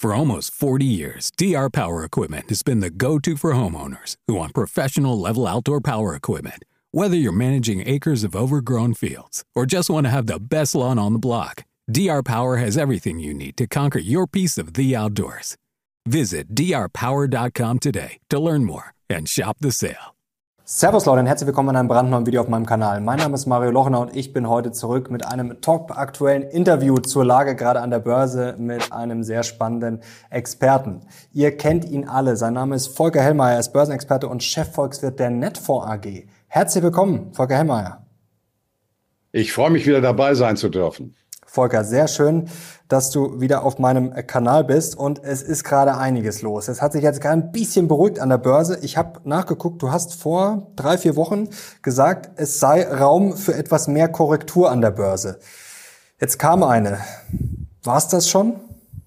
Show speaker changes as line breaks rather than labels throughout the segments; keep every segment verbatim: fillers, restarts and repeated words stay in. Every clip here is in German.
For almost forty years, D R Power Equipment has been the go-to for homeowners who want professional-level outdoor power equipment. Whether you're managing acres of overgrown fields or just want to have the best lawn on the block, D R Power has everything you need to conquer your piece of the outdoors. Visit d r power dot com today to learn more and shop the sale.
Servus Leute und herzlich willkommen in einem brandneuen Video auf meinem Kanal. Mein Name ist Mario Lochner und ich bin heute zurück mit einem top-aktuellen Interview zur Lage gerade an der Börse mit einem sehr spannenden Experten. Ihr kennt ihn alle. Sein Name ist Volker Hellmeier, er ist Börsenexperte und Chefvolkswirt der Netfonds A G. Herzlich willkommen, Volker Hellmeier.
Ich freue mich, wieder dabei sein zu dürfen.
Volker, sehr schön, dass du wieder auf meinem Kanal bist und es ist gerade einiges los. Es hat sich jetzt gerade ein bisschen beruhigt an der Börse. Ich habe nachgeguckt, du hast vor drei, vier Wochen gesagt, es sei Raum für etwas mehr Korrektur an der Börse. Jetzt kam eine. War es das schon?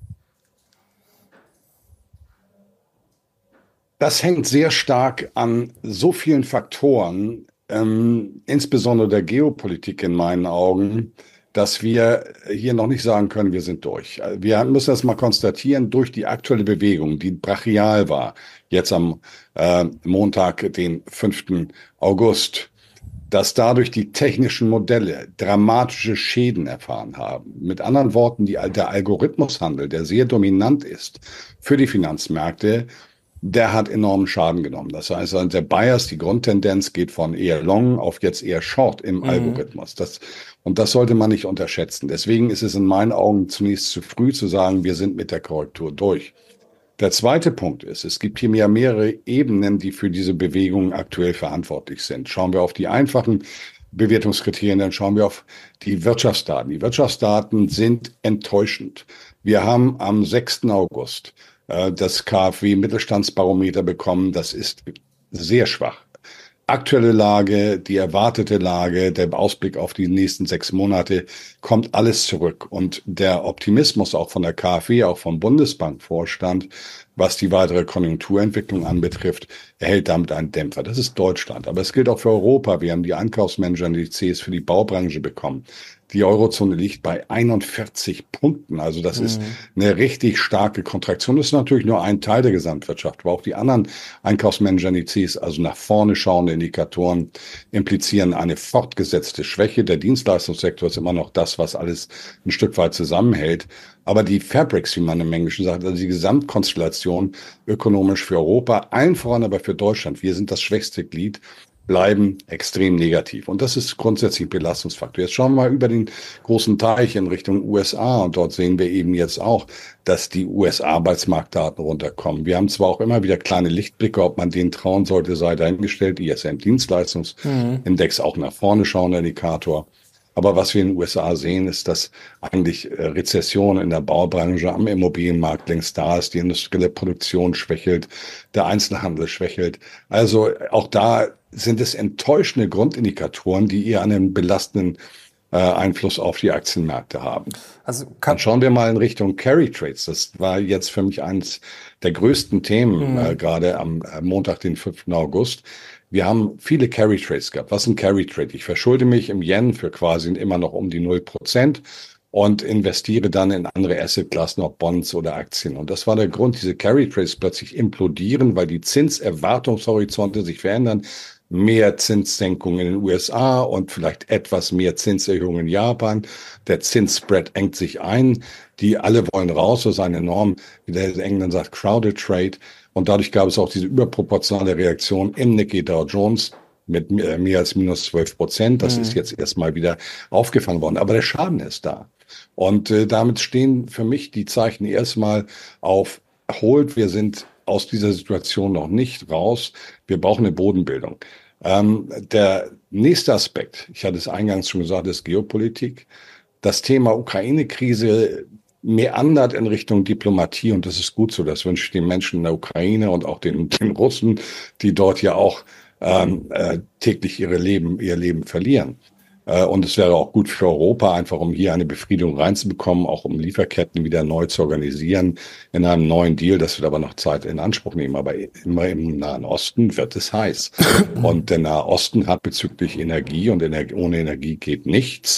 Das hängt sehr stark an so vielen Faktoren, ähm, insbesondere der Geopolitik in meinen Augen, dass wir hier noch nicht sagen können, wir sind durch. Wir müssen das mal konstatieren, durch die aktuelle Bewegung, die brachial war, jetzt am äh, Montag, den fünften August, dass dadurch die technischen Modelle dramatische Schäden erfahren haben. Mit anderen Worten, die, der Algorithmushandel, der sehr dominant ist für die Finanzmärkte, der hat enormen Schaden genommen. Das heißt, der Bias, die Grundtendenz geht von eher long auf jetzt eher short im mhm. Algorithmus. Das, und das sollte man nicht unterschätzen. Deswegen ist es in meinen Augen zunächst zu früh zu sagen, wir sind mit der Korrektur durch. Der zweite Punkt ist, es gibt hier mehr, mehrere Ebenen, die für diese Bewegung aktuell verantwortlich sind. Schauen wir auf die einfachen Bewertungskriterien, dann schauen wir auf die Wirtschaftsdaten. Die Wirtschaftsdaten sind enttäuschend. Wir haben am sechsten August das K f W-Mittelstandsbarometer bekommen. Das ist sehr schwach. Aktuelle Lage, die erwartete Lage, der Ausblick auf die nächsten sechs Monate, kommt alles zurück. Und der Optimismus auch von der K f W, auch vom Bundesbankvorstand, was die weitere Konjunkturentwicklung anbetrifft, erhält damit einen Dämpfer. Das ist Deutschland. Aber es gilt auch für Europa. Wir haben die Einkaufsmanager-Indizes für die Baubranche bekommen. Die Eurozone liegt bei einundvierzig Punkten. Also das mhm. ist eine richtig starke Kontraktion. Das ist natürlich nur ein Teil der Gesamtwirtschaft. Aber auch die anderen Einkaufsmanager-Indizes, also nach vorne schauende Indikatoren, implizieren eine fortgesetzte Schwäche. Der Dienstleistungssektor ist immer noch das, was alles ein Stück weit zusammenhält. Aber die Fabrics, wie man im Englischen sagt, also die Gesamtkonstellation ökonomisch für Europa, allen voran aber für Deutschland, wir sind das schwächste Glied, bleiben extrem negativ. Und das ist grundsätzlich ein Belastungsfaktor. Jetzt schauen wir mal über den großen Teich in Richtung U S A. Und dort sehen wir eben jetzt auch, dass die U S-Arbeitsmarktdaten runterkommen. Wir haben zwar auch immer wieder kleine Lichtblicke, ob man denen trauen sollte, sei dahingestellt. I S M-Dienstleistungsindex, mhm. auch nach vorne schauender Indikator. Aber was wir in den U S A sehen, ist, dass eigentlich Rezession in der Baubranche am Immobilienmarkt längst da ist. Die industrielle Produktion schwächelt, der Einzelhandel schwächelt. Also auch da sind es enttäuschende Grundindikatoren, die eher einen belastenden äh, Einfluss auf die Aktienmärkte haben. Also Dann schauen wir mal in Richtung Carry Trades. Das war jetzt für mich eines der größten Themen, mhm. äh, gerade am äh, Montag, den fünften August. Wir haben viele Carry Trades gehabt. Was ist ein Carry Trade? Ich verschulde mich im Yen für quasi immer noch um die null Prozent und investiere dann in andere Assetklassen, ob Bonds oder Aktien. Und das war der Grund, diese Carry Trades plötzlich implodieren, weil die Zinserwartungshorizonte sich verändern. Mehr Zinssenkungen in den U S A und vielleicht etwas mehr Zinserhöhungen in Japan. Der Zinsspread engt sich ein. Die alle wollen raus. Das ist eine enorm, wie der Engländer sagt, crowded trade. Und dadurch gab es auch diese überproportionale Reaktion im Nikkei Dow Jones mit mehr als minus zwölf Prozent. Das mhm. ist jetzt erstmal wieder aufgefangen worden. Aber der Schaden ist da. Und äh, damit stehen für mich die Zeichen erstmal auf Hold. Wir sind aus dieser Situation noch nicht raus. Wir brauchen eine Bodenbildung. Ähm, der nächste Aspekt, ich hatte es eingangs schon gesagt, ist Geopolitik. Das Thema Ukraine-Krise meandert in Richtung Diplomatie und das ist gut so. Das wünsche ich den Menschen in der Ukraine und auch den, den Russen, die dort ja auch ähm, äh, täglich ihre Leben, ihr Leben verlieren. Äh, und es wäre auch gut für Europa, einfach um hier eine Befriedung reinzubekommen, auch um Lieferketten wieder neu zu organisieren in einem neuen Deal. Das wird aber noch Zeit in Anspruch nehmen. Aber immer im Nahen Osten wird es heiß. Und der Nahe Osten hat bezüglich Energie und Energie, ohne Energie geht nichts.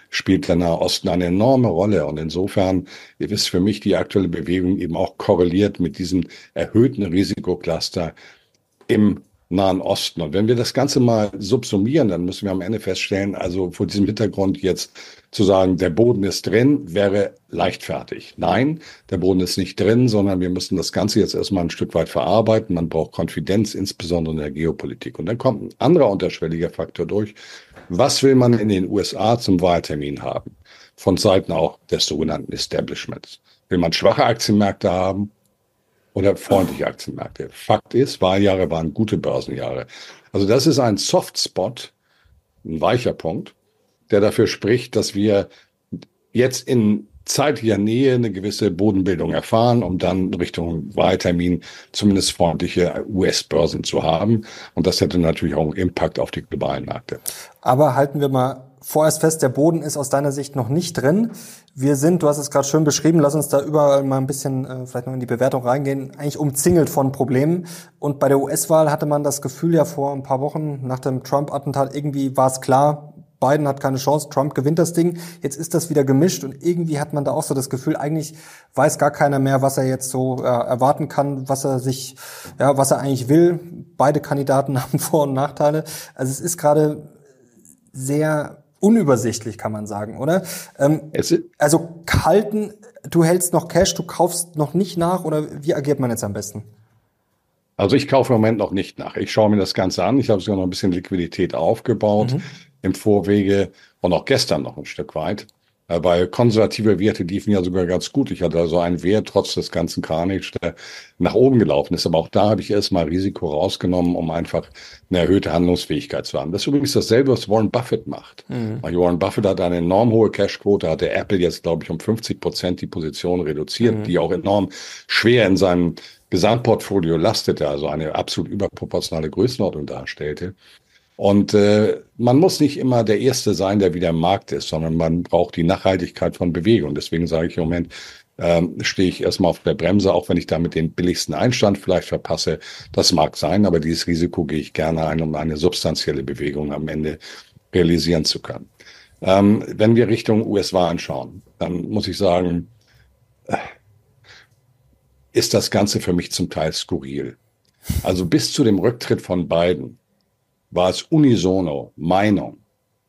spielt der Nahe Osten eine enorme Rolle. Und insofern ist für mich die aktuelle Bewegung eben auch korreliert mit diesem erhöhten Risikocluster im Nahen Osten. Und wenn wir das Ganze mal subsumieren, dann müssen wir am Ende feststellen, also vor diesem Hintergrund jetzt zu sagen, der Boden ist drin, wäre leichtfertig. Nein, der Boden ist nicht drin, sondern wir müssen das Ganze jetzt erstmal ein Stück weit verarbeiten. Man braucht Konfidenz, insbesondere in der Geopolitik. Und dann kommt ein anderer unterschwelliger Faktor durch. Was will man in den U S A zum Wahltermin haben? Von Seiten auch des sogenannten Establishments. Will man schwache Aktienmärkte haben oder freundliche Aktienmärkte? Fakt ist, Wahljahre waren gute Börsenjahre. Also das ist ein Softspot, ein weicher Punkt, der dafür spricht, dass wir jetzt in zeitlicher Nähe eine gewisse Bodenbildung erfahren, um dann Richtung Wahltermin zumindest freundliche U S-Börsen zu haben. Und das hätte natürlich auch einen Impact auf die globalen Märkte.
Aber halten wir mal vorerst fest, der Boden ist aus deiner Sicht noch nicht drin. Wir sind, du hast es gerade schön beschrieben, lass uns da überall mal ein bisschen äh, vielleicht noch in die Bewertung reingehen, eigentlich umzingelt von Problemen. Und bei der U S-Wahl hatte man das Gefühl ja vor ein paar Wochen nach dem Trump-Attentat, irgendwie war es klar, Biden hat keine Chance, Trump gewinnt das Ding. Jetzt ist das wieder gemischt und irgendwie hat man da auch so das Gefühl, eigentlich weiß gar keiner mehr, was er jetzt so äh, erwarten kann, was er sich, ja, was er eigentlich will. Beide Kandidaten haben Vor- und Nachteile. Also es ist gerade sehr unübersichtlich, kann man sagen, oder? Ähm, also halten, du hältst noch Cash, du kaufst noch nicht nach oder wie agiert man jetzt am besten?
Also ich kaufe im Moment noch nicht nach. Ich schaue mir das Ganze an. Ich habe sogar noch ein bisschen Liquidität aufgebaut mhm. im Vorwege und auch gestern noch ein Stück weit. Weil konservative Werte liefen ja sogar ganz gut. Ich hatte also einen Wert trotz des ganzen Carnage, der nach oben gelaufen ist. Aber auch da habe ich erstmal Risiko rausgenommen, um einfach eine erhöhte Handlungsfähigkeit zu haben. Das ist übrigens dasselbe, was Warren Buffett macht. Mhm. Warren Buffett hat eine enorm hohe Cashquote, hat der Apple jetzt, glaube ich, um fünfzig Prozent die Position reduziert, mhm. die auch enorm schwer in seinem Gesamtportfolio lastete, also eine absolut überproportionale Größenordnung darstellte. Und äh, man muss nicht immer der Erste sein, der wieder im Markt ist, sondern man braucht die Nachhaltigkeit von Bewegung. Deswegen sage ich im Moment, ähm, stehe ich erstmal auf der Bremse, auch wenn ich damit den billigsten Einstand vielleicht verpasse. Das mag sein, aber dieses Risiko gehe ich gerne ein, um eine substanzielle Bewegung am Ende realisieren zu können. Ähm, wenn wir Richtung U S-Wahl anschauen, dann muss ich sagen, äh, ist das Ganze für mich zum Teil skurril. Also bis zu dem Rücktritt von Biden war es unisono Meinung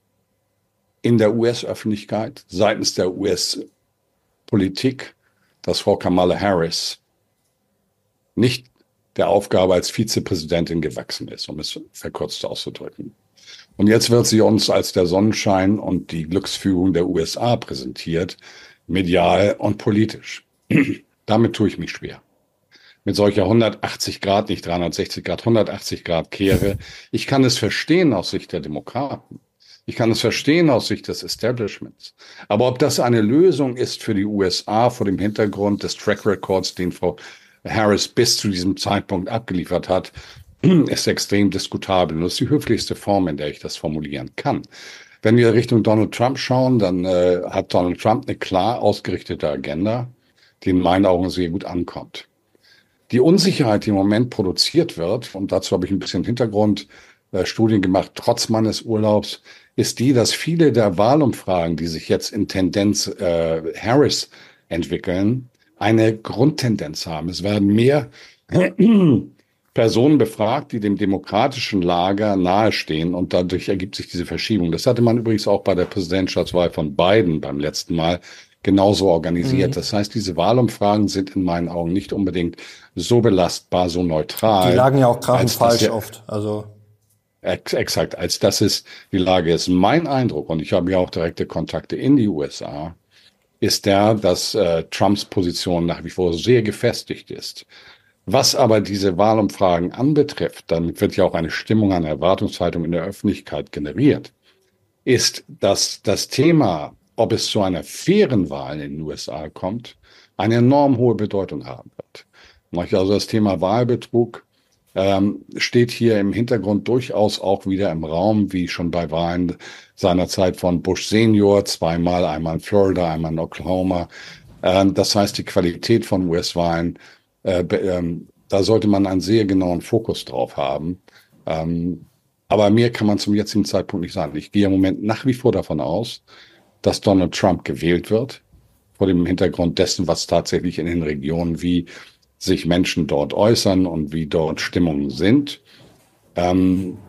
in der U S-Öffentlichkeit, seitens der U S-Politik, dass Frau Kamala Harris nicht der Aufgabe als Vizepräsidentin gewachsen ist, um es verkürzt auszudrücken. Und jetzt wird sie uns als der Sonnenschein und die Glücksführung der U S A präsentiert, medial und politisch. Damit tue ich mich schwer. Mit solcher hundertachtzig Grad, nicht dreihundertsechzig Grad, hundertachtzig Grad Kehre. Ich kann es verstehen aus Sicht der Demokraten. Ich kann es verstehen aus Sicht des Establishments. Aber ob das eine Lösung ist für die U S A vor dem Hintergrund des Track Records, den Frau Harris bis zu diesem Zeitpunkt abgeliefert hat, ist extrem diskutabel. Und das ist die höflichste Form, in der ich das formulieren kann. Wenn wir Richtung Donald Trump schauen, dann äh, hat Donald Trump eine klar ausgerichtete Agenda, die in meinen Augen sehr gut ankommt. Die Unsicherheit, die im Moment produziert wird, und dazu habe ich ein bisschen Hintergrundstudien gemacht, trotz meines Urlaubs, ist die, dass viele der Wahlumfragen, die sich jetzt in Tendenz äh, Harris entwickeln, eine Grundtendenz haben. Es werden mehr Personen befragt, die dem demokratischen Lager nahestehen, und dadurch ergibt sich diese Verschiebung. Das hatte man übrigens auch bei der Präsidentschaftswahl von Biden beim letzten Mal genauso organisiert. Mhm. Das heißt, diese Wahlumfragen sind in meinen Augen nicht unbedingt so belastbar, so neutral.
Die lagen ja auch krachend falsch ja, oft. Also
ex exakt, als das ist die Lage ist. Mein Eindruck, und ich habe ja auch direkte Kontakte in die U S A, ist der, dass äh, Trumps Position nach wie vor sehr gefestigt ist. Was aber diese Wahlumfragen anbetrifft, damit wird ja auch eine Stimmung, eine Erwartungshaltung in der Öffentlichkeit generiert, ist, dass das Thema, ob es zu einer fairen Wahl in den U S A kommt, eine enorm hohe Bedeutung haben wird. Also das Thema Wahlbetrug ähm, steht hier im Hintergrund durchaus auch wieder im Raum, wie schon bei Wahlen seinerzeit von Bush Senior, zweimal, einmal in Florida, einmal in Oklahoma. Ähm, das heißt, die Qualität von U S-Wahlen, äh, ähm, da sollte man einen sehr genauen Fokus drauf haben. Ähm, aber mehr kann man zum jetzigen Zeitpunkt nicht sagen. Ich gehe im Moment nach wie vor davon aus, dass Donald Trump gewählt wird, vor dem Hintergrund dessen, was tatsächlich in den Regionen, wie sich Menschen dort äußern und wie dort Stimmungen sind. Ähm,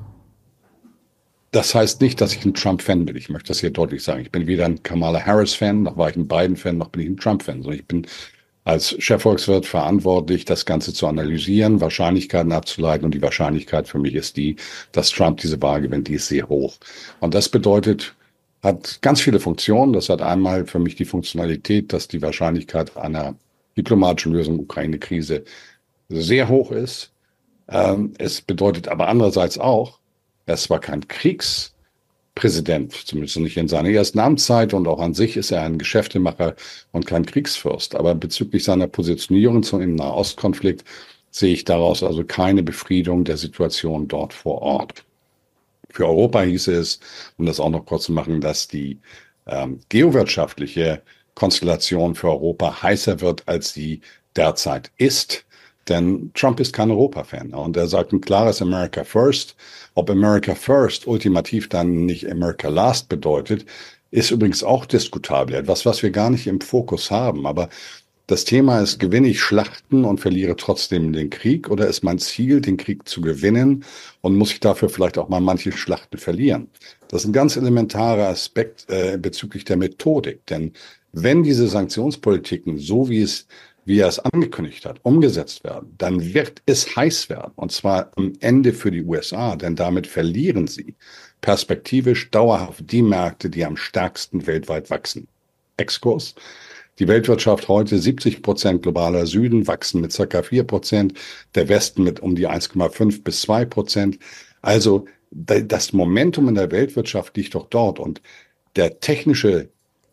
das heißt nicht, dass ich ein Trump-Fan bin. Ich möchte das hier deutlich sagen. Ich bin weder ein Kamala Harris-Fan, noch war ich ein Biden-Fan, noch bin ich ein Trump-Fan. Sondern ich bin als Chefvolkswirt verantwortlich, das Ganze zu analysieren, Wahrscheinlichkeiten abzuleiten. Und die Wahrscheinlichkeit für mich ist die, dass Trump diese Wahl gewinnt, die ist sehr hoch. Und das bedeutet, hat ganz viele Funktionen. Das hat einmal für mich die Funktionalität, dass die Wahrscheinlichkeit einer diplomatischen Lösung der Ukraine-Krise sehr hoch ist. Ähm, es bedeutet aber andererseits auch, er ist zwar kein Kriegspräsident, zumindest nicht in seiner ersten Amtszeit, und auch an sich ist er ein Geschäftemacher und kein Kriegsfürst. Aber bezüglich seiner Positionierung zum Nahostkonflikt sehe ich daraus also keine Befriedung der Situation dort vor Ort. Für Europa hieße es, um das auch noch kurz zu machen, dass die ähm, geowirtschaftliche Konstellation für Europa heißer wird, als sie derzeit ist. Denn Trump ist kein Europa-Fan und er sagt ein klares America First. Ob America First ultimativ dann nicht America Last bedeutet, ist übrigens auch diskutabel. Etwas, was wir gar nicht im Fokus haben. Aber das Thema ist, gewinne ich Schlachten und verliere trotzdem den Krieg, oder ist mein Ziel, den Krieg zu gewinnen, und muss ich dafür vielleicht auch mal manche Schlachten verlieren? Das ist ein ganz elementarer Aspekt äh, bezüglich der Methodik. Denn wenn diese Sanktionspolitiken, so wie es wie er es angekündigt hat, umgesetzt werden, dann wird es heiß werden. Und zwar am Ende für die U S A, denn damit verlieren sie perspektivisch dauerhaft die Märkte, die am stärksten weltweit wachsen. Exkurs. Die Weltwirtschaft heute siebzig Prozent globaler Süden wachsen mit circa vier Prozent, der Westen mit um die eins Komma fünf bis zwei Prozent. Also das Momentum in der Weltwirtschaft liegt doch dort, und der technische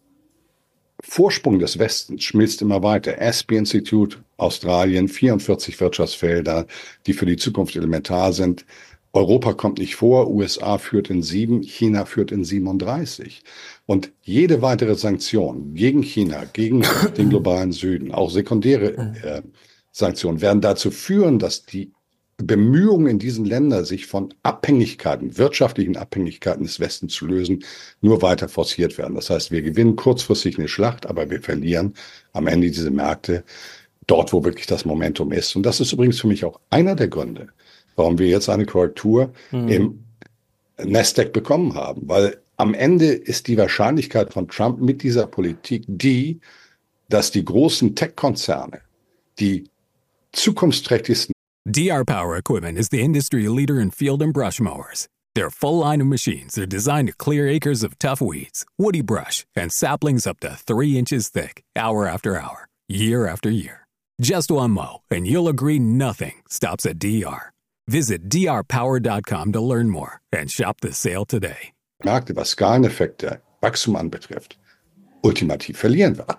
Vorsprung des Westens schmilzt immer weiter. A S P Institute, Australien, vierundvierzig Wirtschaftsfelder, die für die Zukunft elementar sind. Europa kommt nicht vor, U S A führt in sieben, China führt in siebenunddreißig. Und jede weitere Sanktion gegen China, gegen den globalen Süden, auch sekundäre äh, Sanktionen, werden dazu führen, dass die Bemühungen in diesen Ländern, sich von Abhängigkeiten, wirtschaftlichen Abhängigkeiten des Westens zu lösen, nur weiter forciert werden. Das heißt, wir gewinnen kurzfristig eine Schlacht, aber wir verlieren am Ende diese Märkte dort, wo wirklich das Momentum ist. Und das ist übrigens für mich auch einer der Gründe, warum wir jetzt eine Korrektur mhm. im Nasdaq bekommen haben. Weil am Ende ist die Wahrscheinlichkeit von Trump mit dieser Politik die, dass die großen Tech-Konzerne, die zukunftsträchtigsten
D R Power Equipment is the industry leader in field and brush mowers. Their full line of machines are designed to clear acres of tough weeds, woody brush, and saplings up to three inches thick, hour after hour, year after year. Just one mow, and you'll agree nothing stops at D R. Visit D R power dot com to learn more and shop the sale today.
Märkte, was Skaleneffekte, Wachstum anbetrifft, ultimativ verlieren wir.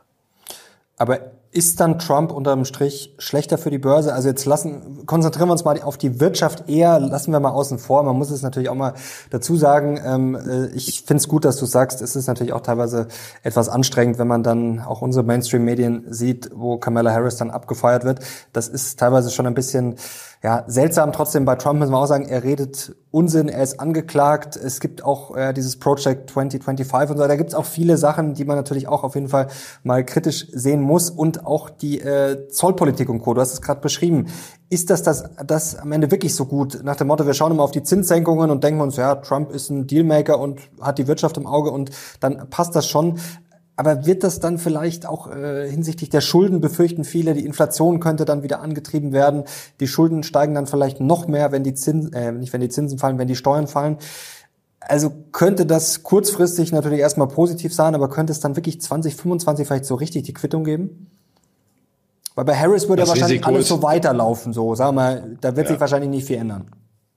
Aber ist dann Trump unterm Strich schlechter für die Börse? Also jetzt lassen, konzentrieren wir uns mal auf die Wirtschaft eher, lassen wir mal außen vor. Man muss es natürlich auch mal dazu sagen. Ähm, ich finde es gut, dass du sagst, es ist natürlich auch teilweise etwas anstrengend, wenn man dann auch unsere Mainstream-Medien sieht, wo Kamala Harris dann abgefeuert wird. Das ist teilweise schon ein bisschen ja seltsam. Trotzdem bei Trump müssen wir auch sagen, er redet Unsinn, er ist angeklagt. Es gibt auch äh, dieses Project zwanzig fünfundzwanzig und so. Da gibt es auch viele Sachen, die man natürlich auch auf jeden Fall mal kritisch sehen muss, und auch die äh, Zollpolitik und Co. Du hast es gerade beschrieben. Ist das, das das am Ende wirklich so gut? Nach dem Motto, wir schauen immer auf die Zinssenkungen und denken uns, ja, Trump ist ein Dealmaker und hat die Wirtschaft im Auge und dann passt das schon. Aber wird das dann vielleicht auch äh, hinsichtlich der Schulden, befürchten viele, die Inflation könnte dann wieder angetrieben werden. Die Schulden steigen dann vielleicht noch mehr, wenn die Zinsen, äh, nicht wenn die Zinsen fallen, wenn die Steuern fallen. Also könnte das kurzfristig natürlich erstmal positiv sein, aber könnte es dann wirklich zwanzig fünfundzwanzig vielleicht so richtig die Quittung geben? Weil bei Harris würde ja wahrscheinlich Risiko alles so weiterlaufen, so, sagen wir mal, da wird ja. sich wahrscheinlich nicht viel ändern.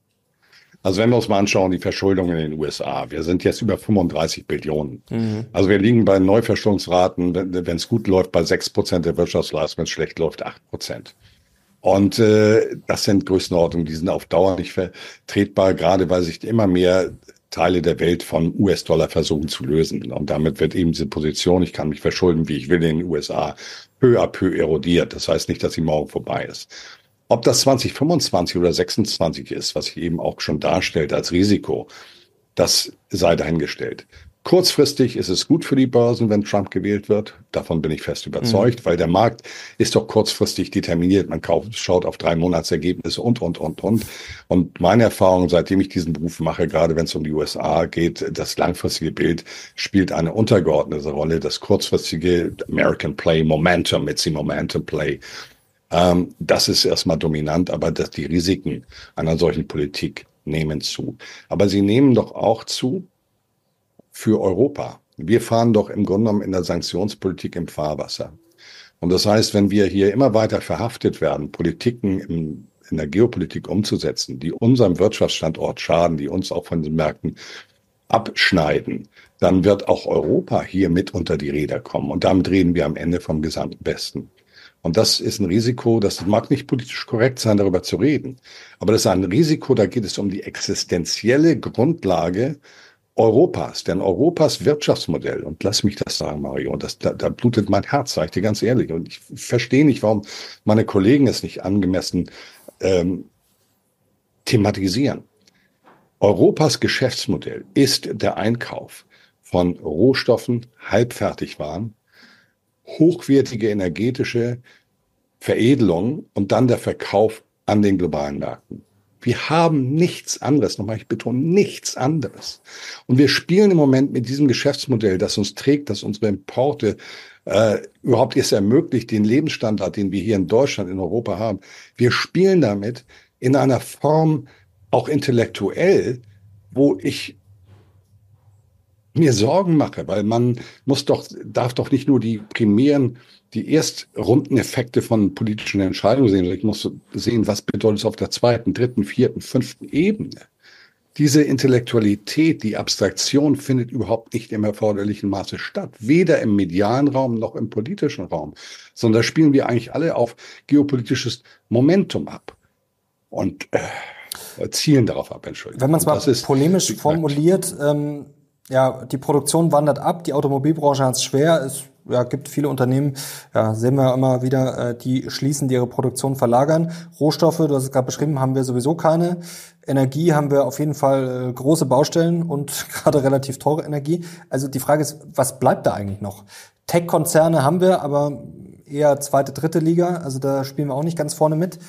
Also wenn wir uns mal anschauen, die Verschuldung in den U S A, wir sind jetzt über fünfunddreißig Billionen. Mhm. Also wir liegen bei Neuverschuldungsraten, wenn es gut läuft, bei sechs Prozent der Wirtschaftsleistung, wenn es schlecht läuft, acht Prozent. Und äh, das sind Größenordnungen, die sind auf Dauer nicht vertretbar, gerade weil sich immer mehr Teile der Welt von U S-Dollar versuchen zu lösen. Und damit wird eben diese Position, ich kann mich verschulden, wie ich will, in den U S A, peu à peu erodiert. Das heißt nicht, dass sie morgen vorbei ist. Ob das zwanzig fünfundzwanzig oder sechsundzwanzig ist, was sich eben auch schon darstellt als Risiko, das sei dahingestellt. Kurzfristig ist es gut für die Börsen, wenn Trump gewählt wird. Davon bin ich fest überzeugt, mhm. weil der Markt ist doch kurzfristig determiniert. Man kauft, schaut auf drei Monatsergebnisse und, und, und, und. Und meine Erfahrung, seitdem ich diesen Beruf mache, gerade wenn es um die U S A geht, das langfristige Bild spielt eine untergeordnete Rolle. Das kurzfristige American Play, Momentum, it's the Momentum Play. Ähm, das ist erstmal dominant, aber dass die Risiken einer solchen Politik nehmen zu. Aber sie nehmen doch auch zu für Europa. Wir fahren doch im Grunde genommen in der Sanktionspolitik im Fahrwasser. Und das heißt, wenn wir hier immer weiter verhaftet werden, Politiken im, in der Geopolitik umzusetzen, die unserem Wirtschaftsstandort schaden, die uns auch von den Märkten abschneiden, dann wird auch Europa hier mit unter die Räder kommen. Und damit reden wir am Ende vom gesamten Westen. Und das ist ein Risiko, das mag nicht politisch korrekt sein, darüber zu reden. Aber das ist ein Risiko, da geht es um die existenzielle Grundlage Europas, denn Europas Wirtschaftsmodell, und lass mich das sagen, Mario, das, da, da blutet mein Herz, sage ich dir ganz ehrlich. Und ich verstehe nicht, warum meine Kollegen es nicht angemessen ähm, thematisieren. Europas Geschäftsmodell ist der Einkauf von Rohstoffen, Halbfertigwaren, hochwertige energetische Veredelung und dann der Verkauf an den globalen Märkten. Wir haben nichts anderes, nochmal, ich betone, nichts anderes. Und wir spielen im Moment mit diesem Geschäftsmodell, das uns trägt, das unsere Importe äh, überhaupt erst ermöglicht, den Lebensstandard, den wir hier in Deutschland, in Europa haben. Wir spielen damit in einer Form, auch intellektuell, wo ich mir Sorgen mache, weil man muss doch, darf doch nicht nur die primären, die Erstrundeneffekte von politischen Entscheidungen sehen. Ich muss sehen, was bedeutet es auf der zweiten, dritten, vierten, fünften Ebene. Diese Intellektualität, die Abstraktion findet überhaupt nicht im erforderlichen Maße statt. Weder im medialen Raum noch im politischen Raum. Sondern da spielen wir eigentlich alle auf geopolitisches Momentum ab. Und äh, zielen darauf ab, Entschuldigung.
Wenn man es mal polemisch formuliert, ähm, ja, die Produktion wandert ab, die Automobilbranche hat es schwer, es ja, gibt viele Unternehmen, ja, sehen wir immer wieder, äh, die schließen, die ihre Produktion verlagern. Rohstoffe, du hast es gerade beschrieben, haben wir sowieso keine. Energie haben wir auf jeden Fall äh, große Baustellen und gerade relativ teure Energie. Also die Frage ist, was bleibt da eigentlich noch? Tech-Konzerne haben wir, aber eher zweite, dritte Liga, also da spielen wir auch nicht ganz vorne mit.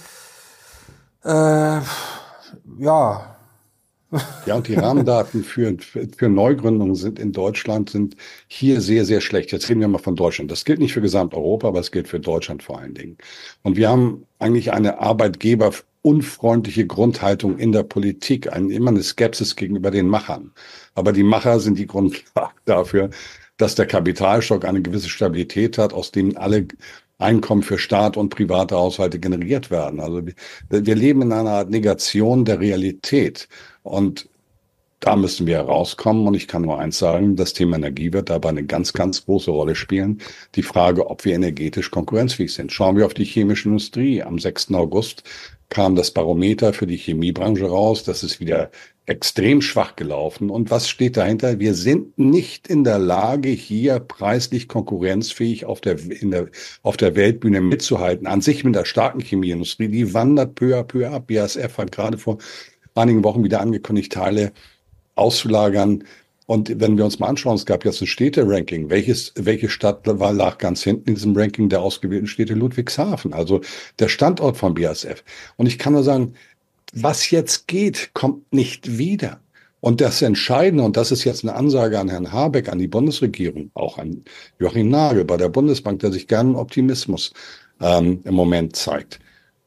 Äh, ja,
Ja, und die Rahmendaten für, für, für Neugründungen sind in Deutschland sind hier sehr, sehr schlecht. Jetzt reden wir mal von Deutschland. Das gilt nicht für Gesamteuropa, aber es gilt für Deutschland vor allen Dingen. Und wir haben eigentlich eine arbeitgeberunfreundliche Grundhaltung in der Politik, eine, immer eine Skepsis gegenüber den Machern. Aber die Macher sind die Grundlage dafür, dass der Kapitalstock eine gewisse Stabilität hat, aus dem alle Einkommen für Staat und private Haushalte generiert werden. Also wir, wir leben in einer Art Negation der Realität. Und da müssen wir herauskommen. Und ich kann nur eins sagen, das Thema Energie wird dabei eine ganz, ganz große Rolle spielen. Die Frage, ob wir energetisch konkurrenzfähig sind. Schauen wir auf die chemische Industrie. Am sechsten August kam das Barometer für die Chemiebranche raus. Das ist wieder extrem schwach gelaufen. Und was steht dahinter? Wir sind nicht in der Lage, hier preislich konkurrenzfähig auf der, in der, auf der Weltbühne mitzuhalten. An sich mit der starken Chemieindustrie, die wandert peu à peu ab. B A S F hat gerade vor einigen Wochen wieder angekündigt, Teile auszulagern. Und wenn wir uns mal anschauen, es gab jetzt ein Städte-Ranking. Welches, welche Stadt war, lag ganz hinten in diesem Ranking der ausgewählten Städte? Ludwigshafen, also der Standort von B A S F. Und ich kann nur sagen, was jetzt geht, kommt nicht wieder. Und das Entscheidende, und das ist jetzt eine Ansage an Herrn Habeck, an die Bundesregierung, auch an Joachim Nagel bei der Bundesbank, der sich gerne Optimismus ähm, im Moment zeigt.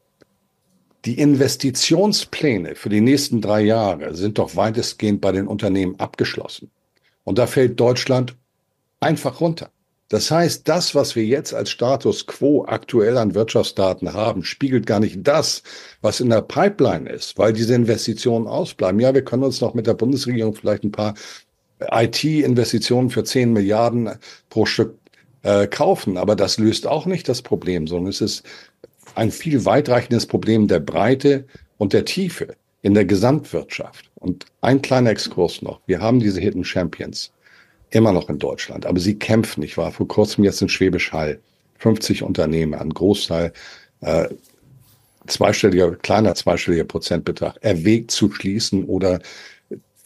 Die Investitionspläne für die nächsten drei Jahre sind doch weitestgehend bei den Unternehmen abgeschlossen. Und da fällt Deutschland einfach runter. Das heißt, das, was wir jetzt als Status quo aktuell an Wirtschaftsdaten haben, spiegelt gar nicht das, was in der Pipeline ist, weil diese Investitionen ausbleiben. Ja, wir können uns noch mit der Bundesregierung vielleicht ein paar I T-Investitionen für zehn Milliarden pro Stück äh, kaufen, aber das löst auch nicht das Problem, sondern es ist ein viel weitreichendes Problem der Breite und der Tiefe in der Gesamtwirtschaft. Und ein kleiner Exkurs noch. Wir haben diese Hidden Champions immer noch in Deutschland, aber sie kämpfen. Ich war vor kurzem jetzt in Schwäbisch Hall. fünfzig Unternehmen, ein Großteil, äh, zweistelliger, kleiner zweistelliger Prozentbetrag, erwägt zu schließen oder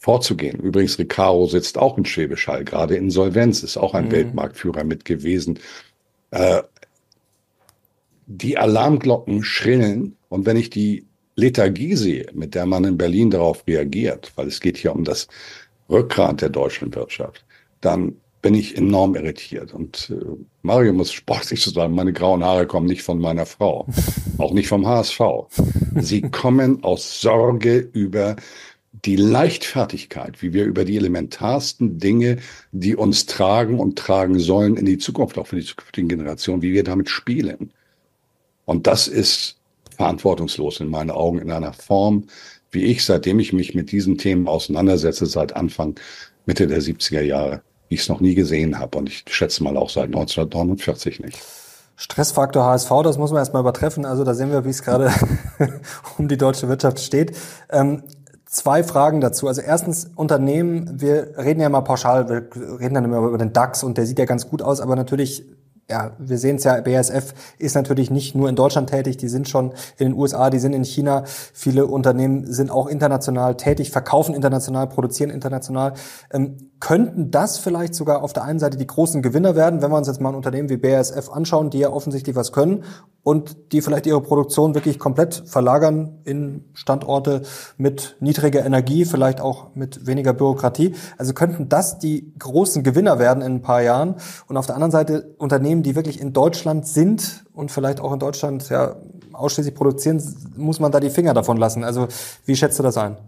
vorzugehen. Übrigens, Recaro sitzt auch in Schwäbisch Hall, gerade Insolvenz, ist auch ein mhm. Weltmarktführer mit gewesen. Äh, die Alarmglocken schrillen und wenn ich die Lethargie sehe, mit der man in Berlin darauf reagiert, weil es geht hier um das Rückgrat der deutschen Wirtschaft, dann bin ich enorm irritiert. Und äh, Mario muss sportlich zu sagen, meine grauen Haare kommen nicht von meiner Frau, auch nicht vom H S V. Sie kommen aus Sorge über die Leichtfertigkeit, wie wir über die elementarsten Dinge, die uns tragen und tragen sollen in die Zukunft, auch für die zukünftigen Generationen, wie wir damit spielen. Und das ist verantwortungslos in meinen Augen in einer Form, wie ich, seitdem ich mich mit diesen Themen auseinandersetze, seit Anfang, Mitte der siebziger Jahre, wie ich es noch nie gesehen habe. Und ich schätze mal auch seit neunzehnhundertneunundvierzig nicht.
Stressfaktor H S V, das muss man erstmal übertreffen. Also da sehen wir, wie es gerade um die deutsche Wirtschaft steht. Ähm, Zwei Fragen dazu. Also erstens, Unternehmen, wir reden ja mal pauschal, wir reden dann immer über den DAX und der sieht ja ganz gut aus, aber natürlich, ja, wir sehen es ja, B A S F ist natürlich nicht nur in Deutschland tätig, die sind schon in den U S A, die sind in China. Viele Unternehmen sind auch international tätig, verkaufen international, produzieren international. Ähm, könnten das vielleicht sogar auf der einen Seite die großen Gewinner werden, wenn wir uns jetzt mal ein Unternehmen wie B A S F anschauen, die ja offensichtlich was können und die vielleicht ihre Produktion wirklich komplett verlagern in Standorte mit niedriger Energie, vielleicht auch mit weniger Bürokratie. Also könnten das die großen Gewinner werden in ein paar Jahren? Und auf der anderen Seite Unternehmen, die wirklich in Deutschland sind und vielleicht auch in Deutschland ja ausschließlich produzieren, muss man da die Finger davon lassen. Also wie schätzt du das ein?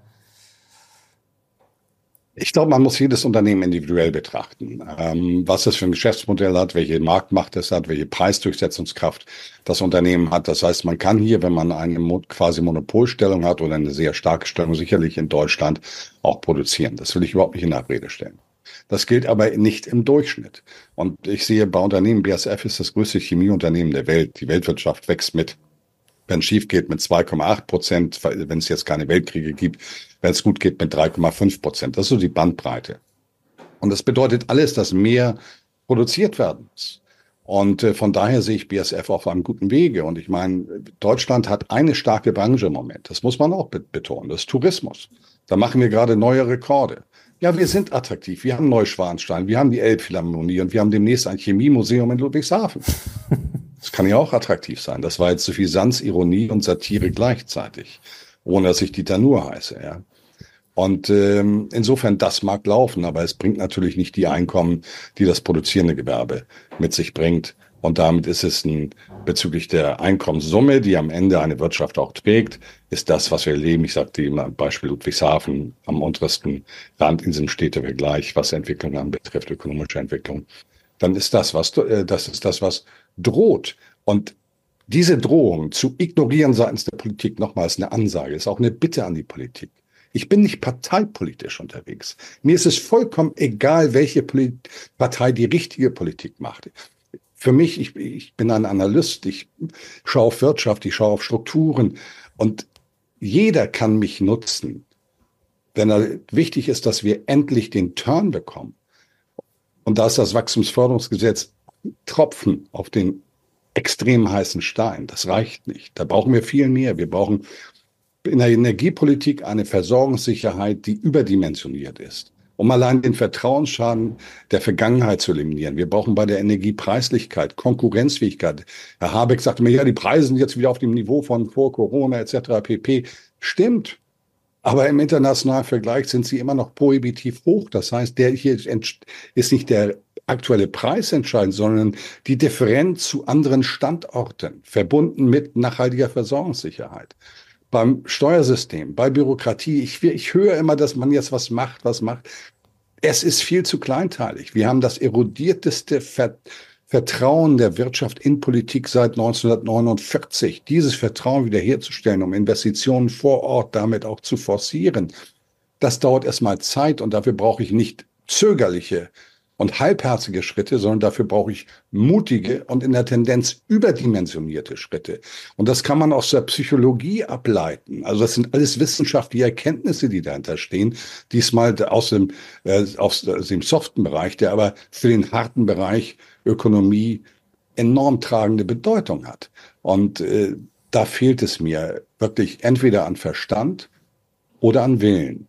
Ich glaube, man muss jedes Unternehmen individuell betrachten, ähm, was es für ein Geschäftsmodell hat, welche Marktmacht es hat, welche Preisdurchsetzungskraft das Unternehmen hat. Das heißt, man kann hier, wenn man eine quasi Monopolstellung hat oder eine sehr starke Stellung, sicherlich in Deutschland auch produzieren. Das will ich überhaupt nicht in Abrede stellen. Das gilt aber nicht im Durchschnitt. Und ich sehe bei Unternehmen, B A S F ist das größte Chemieunternehmen der Welt. Die Weltwirtschaft wächst mit, wenn es schief geht, mit zwei Komma acht Prozent, wenn es jetzt keine Weltkriege gibt, wenn es gut geht, mit drei Komma fünf Prozent. Das ist so die Bandbreite. Und das bedeutet alles, dass mehr produziert werden muss. Und äh, von daher sehe ich B A S F auf einem guten Wege. Und ich meine, Deutschland hat eine starke Branche im Moment. Das muss man auch betonen. Das ist Tourismus. Da machen wir gerade neue Rekorde. Ja, wir sind attraktiv. Wir haben Neuschwanstein, wir haben die Elbphilharmonie und wir haben demnächst ein Chemiemuseum in Ludwigshafen. Das kann ja auch attraktiv sein. Das war jetzt so viel Sans, Ironie und Satire gleichzeitig, ohne dass ich Dieter Nuhr heiße. Ja. Und ähm, insofern, das mag laufen, aber es bringt natürlich nicht die Einkommen, die das produzierende Gewerbe mit sich bringt. Und damit ist es ein, bezüglich der Einkommenssumme, die am Ende eine Wirtschaft auch trägt, ist das, was wir erleben. Ich sagte immer Beispiel Ludwigshafen am untersten Rand in diesem Städtevergleich, was Entwicklung anbetrifft, ökonomische Entwicklung. Dann ist das, was, äh, das ist das, was droht. Und diese Drohung zu ignorieren seitens der Politik, nochmals eine Ansage, ist auch eine Bitte an die Politik. Ich bin nicht parteipolitisch unterwegs. Mir ist es vollkommen egal, welche Polit- Partei die richtige Politik macht. Für mich, ich, ich bin ein Analyst, ich schaue auf Wirtschaft, ich schaue auf Strukturen und jeder kann mich nutzen, wenn er, wichtig ist, dass wir endlich den Turn bekommen. Und da ist das Wachstumsförderungsgesetz Tropfen auf den extrem heißen Stein. Das reicht nicht. Da brauchen wir viel mehr. Wir brauchen in der Energiepolitik eine Versorgungssicherheit, die überdimensioniert ist, um allein den Vertrauensschaden der Vergangenheit zu eliminieren. Wir brauchen bei der Energiepreislichkeit Konkurrenzfähigkeit. Herr Habeck sagte mir, ja, die Preise sind jetzt wieder auf dem Niveau von vor Corona et cetera pp. Stimmt. Aber im internationalen Vergleich sind sie immer noch prohibitiv hoch. Das heißt, der hier ist nicht der aktuelle Preis entscheidend, sondern die Differenz zu anderen Standorten, verbunden mit nachhaltiger Versorgungssicherheit. Beim Steuersystem, bei Bürokratie, ich, ich höre immer, dass man jetzt was macht, was macht. Es ist viel zu kleinteilig. Wir haben das erodierteste Ver- Vertrauen der Wirtschaft in Politik seit neunzehnhundertneunundvierzig. Dieses Vertrauen wiederherzustellen, um Investitionen vor Ort damit auch zu forcieren, das dauert erstmal Zeit und dafür brauche ich nicht zögerliche und halbherzige Schritte, sondern dafür brauche ich mutige und in der Tendenz überdimensionierte Schritte. Und das kann man aus der Psychologie ableiten. Also das sind alles wissenschaftliche Erkenntnisse, die dahinter stehen. Diesmal aus dem, äh, aus dem soften Bereich, der aber für den harten Bereich Ökonomie enorm tragende Bedeutung hat. Und äh, da fehlt es mir wirklich entweder an Verstand oder an Willen.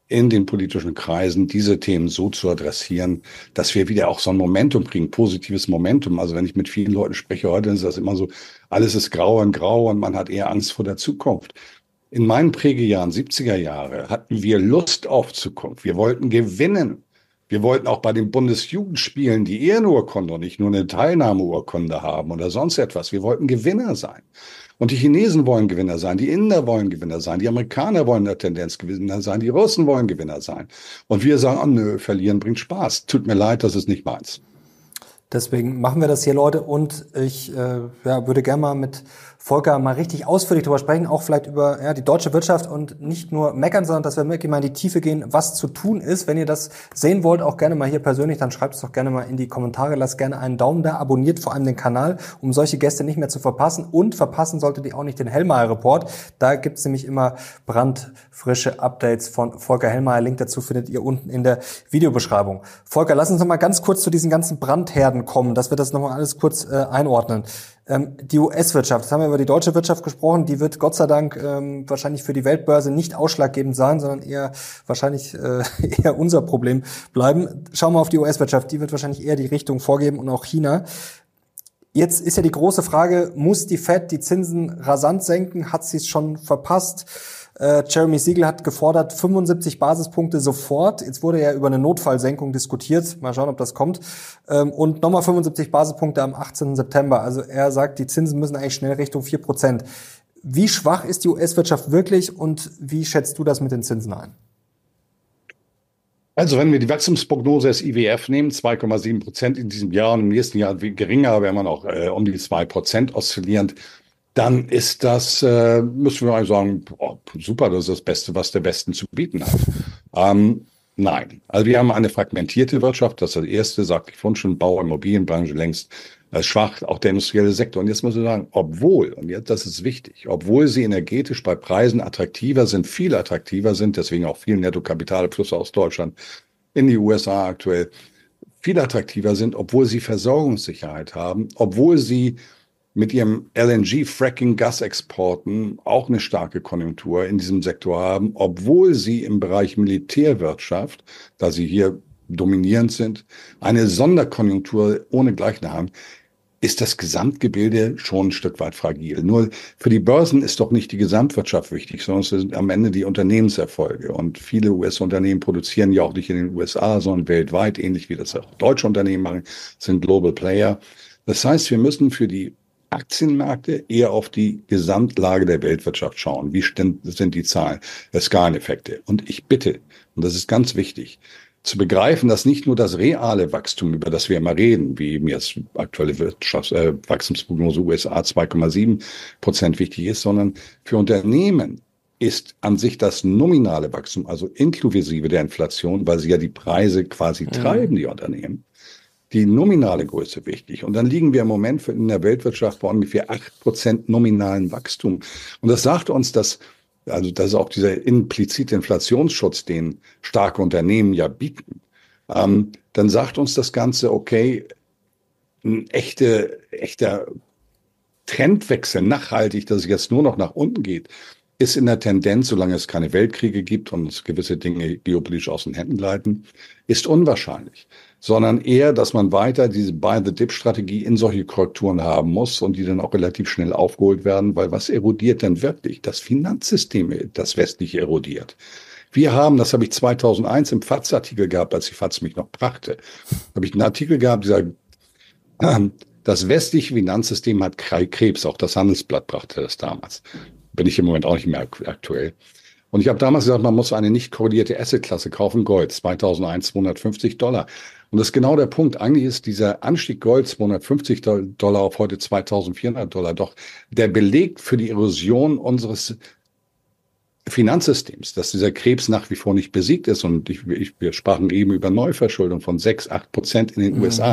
in den politischen Kreisen, diese Themen so zu adressieren, dass wir wieder auch so ein Momentum kriegen, positives Momentum. Also wenn ich mit vielen Leuten spreche heute, dann ist das immer so, alles ist grau und grau und man hat eher Angst vor der Zukunft. In meinen Prägejahren, siebziger Jahre, hatten wir Lust auf Zukunft. Wir wollten gewinnen. Wir wollten auch bei den Bundesjugendspielen die Ehrenurkunde und nicht nur eine Teilnahmeurkunde haben oder sonst etwas. Wir wollten Gewinner sein. Und die Chinesen wollen Gewinner sein, die Inder wollen Gewinner sein, die Amerikaner wollen in der Tendenz Gewinner sein, die Russen wollen Gewinner sein. Und wir sagen, oh nö, verlieren bringt Spaß. Tut mir leid, das ist nicht meins.
Deswegen machen wir das hier, Leute. Und ich äh, ja, würde gerne mal mit Volker mal richtig ausführlich darüber sprechen, auch vielleicht über ja, die deutsche Wirtschaft und nicht nur meckern, sondern dass wir wirklich mal in die Tiefe gehen, was zu tun ist. Wenn ihr das sehen wollt, auch gerne mal hier persönlich, dann schreibt es doch gerne mal in die Kommentare. Lasst gerne einen Daumen da, abonniert vor allem den Kanal, um solche Gäste nicht mehr zu verpassen. Und verpassen solltet ihr auch nicht den Hellmeier-Report. Da gibt's nämlich immer brandfrische Updates von Volker Hellmeier. Link dazu findet ihr unten in der Videobeschreibung. Volker, lass uns noch mal ganz kurz zu diesen ganzen Brandherden kommen, dass wir das noch mal alles kurz äh, einordnen. Ähm, die U S-Wirtschaft, das haben wir über die deutsche Wirtschaft gesprochen, die wird Gott sei Dank ähm, wahrscheinlich für die Weltbörse nicht ausschlaggebend sein, sondern eher wahrscheinlich äh, eher unser Problem bleiben. Schauen wir auf die U S-Wirtschaft, die wird wahrscheinlich eher die Richtung vorgeben und auch China. Jetzt ist ja die große Frage, muss die Fed die Zinsen rasant senken? Hat sie es schon verpasst? Äh, Jeremy Siegel hat gefordert, fünfundsiebzig Basispunkte sofort. Jetzt wurde ja über eine Notfallsenkung diskutiert. Mal schauen, ob das kommt. Ähm, und nochmal fünfundsiebzig Basispunkte am achtzehnten September. Also er sagt, die Zinsen müssen eigentlich schnell Richtung vier Prozent. Wie schwach ist die U S-Wirtschaft wirklich und wie schätzt du das mit den Zinsen ein?
Also wenn wir die Wachstumsprognose des I W F nehmen, zwei Komma sieben Prozent in diesem Jahr und im nächsten Jahr geringer, wenn man auch äh, um die zwei Prozent oszillierend, dann ist das, äh, müssen wir eigentlich sagen, oh, super, das ist das Beste, was der Westen zu bieten hat. Ähm, nein, also wir haben eine fragmentierte Wirtschaft, das ist das Erste, sagte ich vorhin schon, Bau- und Immobilienbranche längst äh, schwach, auch der industrielle Sektor. Und jetzt muss ich sagen, obwohl, und jetzt, das ist wichtig, obwohl sie energetisch bei Preisen attraktiver sind, viel attraktiver sind, deswegen auch viel Nettokapitalflüsse aus Deutschland in die U S A aktuell, viel attraktiver sind, obwohl sie Versorgungssicherheit haben, obwohl sie mit ihrem L N G-Fracking-Gasexporten auch eine starke Konjunktur in diesem Sektor haben, obwohl sie im Bereich Militärwirtschaft, da sie hier dominierend sind, eine Sonderkonjunktur ohnegleichen haben, ist das Gesamtgebilde schon ein Stück weit fragil. Nur für die Börsen ist doch nicht die Gesamtwirtschaft wichtig, sondern es sind am Ende die Unternehmenserfolge. Und viele U S-Unternehmen produzieren ja auch nicht in den U S A, sondern weltweit, ähnlich wie das auch deutsche Unternehmen machen, sind Global Player. Das heißt, wir müssen für die Aktienmärkte eher auf die Gesamtlage der Weltwirtschaft schauen. Wie sind die Zahlen, der Skaleneffekte? Und ich bitte, und das ist ganz wichtig, zu begreifen, dass nicht nur das reale Wachstum, über das wir immer reden, wie eben jetzt aktuelle Wirtschafts-, äh, Wachstumsprognose U S A zwei Komma sieben Prozent wichtig ist, sondern für Unternehmen ist an sich das nominale Wachstum, also inklusive der Inflation, weil sie ja die Preise quasi ja. treiben, die Unternehmen, die nominale Größe wichtig. Und dann liegen wir im Moment in der Weltwirtschaft bei ungefähr acht Prozent nominalen Wachstum. Und das sagt uns, dass, also das ist auch dieser implizite Inflationsschutz, den starke Unternehmen ja bieten. Ähm, dann sagt uns das Ganze, okay, ein echte, echter Trendwechsel, nachhaltig, dass es jetzt nur noch nach unten geht, ist in der Tendenz, solange es keine Weltkriege gibt und es gewisse Dinge geopolitisch aus den Händen gleiten, ist unwahrscheinlich. Sondern eher, dass man weiter diese Buy-the-Dip-Strategie in solche Korrekturen haben muss und die dann auch relativ schnell aufgeholt werden, weil was erodiert denn wirklich? Das Finanzsystem, das westliche erodiert. Wir haben, das habe ich zweitausendeins im F A Z-Artikel gehabt, als die F A Z mich noch brachte, habe ich einen Artikel gehabt, dieser äh, das westliche Finanzsystem hat Krebs, auch das Handelsblatt brachte das damals. Bin ich im Moment auch nicht mehr aktuell. Und ich habe damals gesagt, man muss eine nicht korrelierte Assetklasse kaufen, Gold, zweitausendeins zweihundertfünfzig Dollar. Und das ist genau der Punkt. Eigentlich ist dieser Anstieg Gold zweihundertfünfzig Dollar auf heute zweitausendvierhundert Dollar doch der Beleg für die Erosion unseres Finanzsystems, dass dieser Krebs nach wie vor nicht besiegt ist. Und ich, ich, wir sprachen eben über Neuverschuldung von sechs, acht Prozent in den mhm. U S A.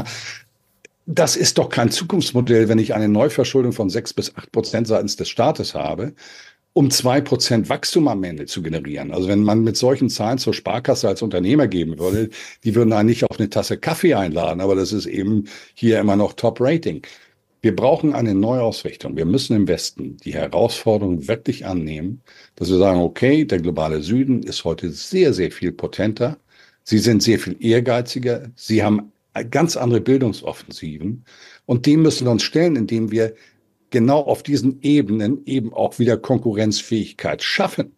Das ist doch kein Zukunftsmodell, wenn ich eine Neuverschuldung von sechs bis acht Prozent seitens des Staates habe, um zwei Prozent Wachstum am Ende zu generieren. Also wenn man mit solchen Zahlen zur Sparkasse als Unternehmer geben würde, die würden einen nicht auf eine Tasse Kaffee einladen, aber das ist eben hier immer noch Top-Rating. Wir brauchen eine Neuausrichtung. Wir müssen im Westen die Herausforderung wirklich annehmen, dass wir sagen, okay, der globale Süden ist heute sehr, sehr viel potenter. Sie sind sehr viel ehrgeiziger. Sie haben ganz andere Bildungsoffensiven. Und dem müssen wir uns stellen, indem wir genau auf diesen Ebenen eben auch wieder Konkurrenzfähigkeit schaffen.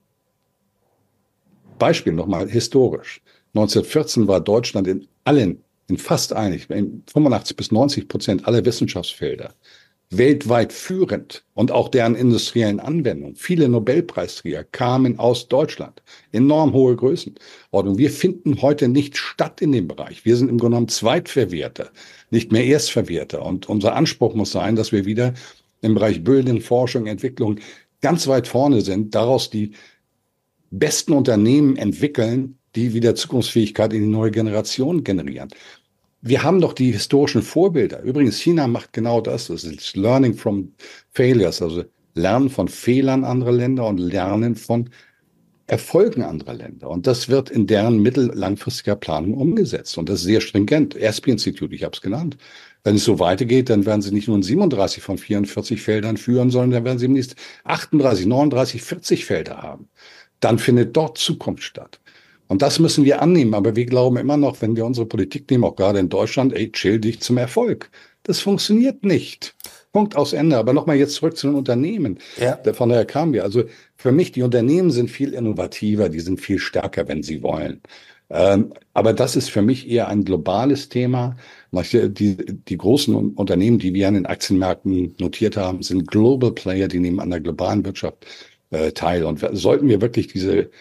Beispiel nochmal historisch. neunzehnhundertvierzehn war Deutschland in allen, in fast einig, in fünfundachtzig bis neunzig Prozent aller Wissenschaftsfelder weltweit führend und auch deren industriellen Anwendung. Viele Nobelpreisträger kamen aus Deutschland. Enorm hohe Größenordnung. Wir finden heute nicht statt in dem Bereich. Wir sind im Grunde genommen Zweitverwerter, nicht mehr Erstverwerter. Und unser Anspruch muss sein, dass wir wieder im Bereich Bildung, Forschung, Entwicklung ganz weit vorne sind, daraus die besten Unternehmen entwickeln, die wieder Zukunftsfähigkeit in die neue Generation generieren. Wir haben doch die historischen Vorbilder. Übrigens, China macht genau das. Das ist Learning from Failures, also Lernen von Fehlern anderer Länder und Lernen von Erfolgen anderer Länder. Und das wird in deren mittellangfristiger Planung umgesetzt. Und das ist sehr stringent. E S P I-Institut, ich habe es genannt. Wenn es so weitergeht, dann werden sie nicht nur in siebenunddreißig von vierundvierzig Feldern führen, sondern dann werden sie demnächst achtunddreißig, neununddreißig, vierzig Felder haben. Dann findet dort Zukunft statt. Und das müssen wir annehmen. Aber wir glauben immer noch, wenn wir unsere Politik nehmen, auch gerade in Deutschland, ey, chill dich zum Erfolg. Das funktioniert nicht. Punkt, aus Ende. Aber nochmal jetzt zurück zu den Unternehmen. Ja. Von daher kamen wir. Also für mich, die Unternehmen sind viel innovativer, die sind viel stärker, wenn sie wollen. Ähm, aber das ist für mich eher ein globales Thema. Die, die großen Unternehmen, die wir an den Aktienmärkten notiert haben, sind Global Player, die nehmen an der globalen Wirtschaft äh, teil. Und sollten wir wirklich diese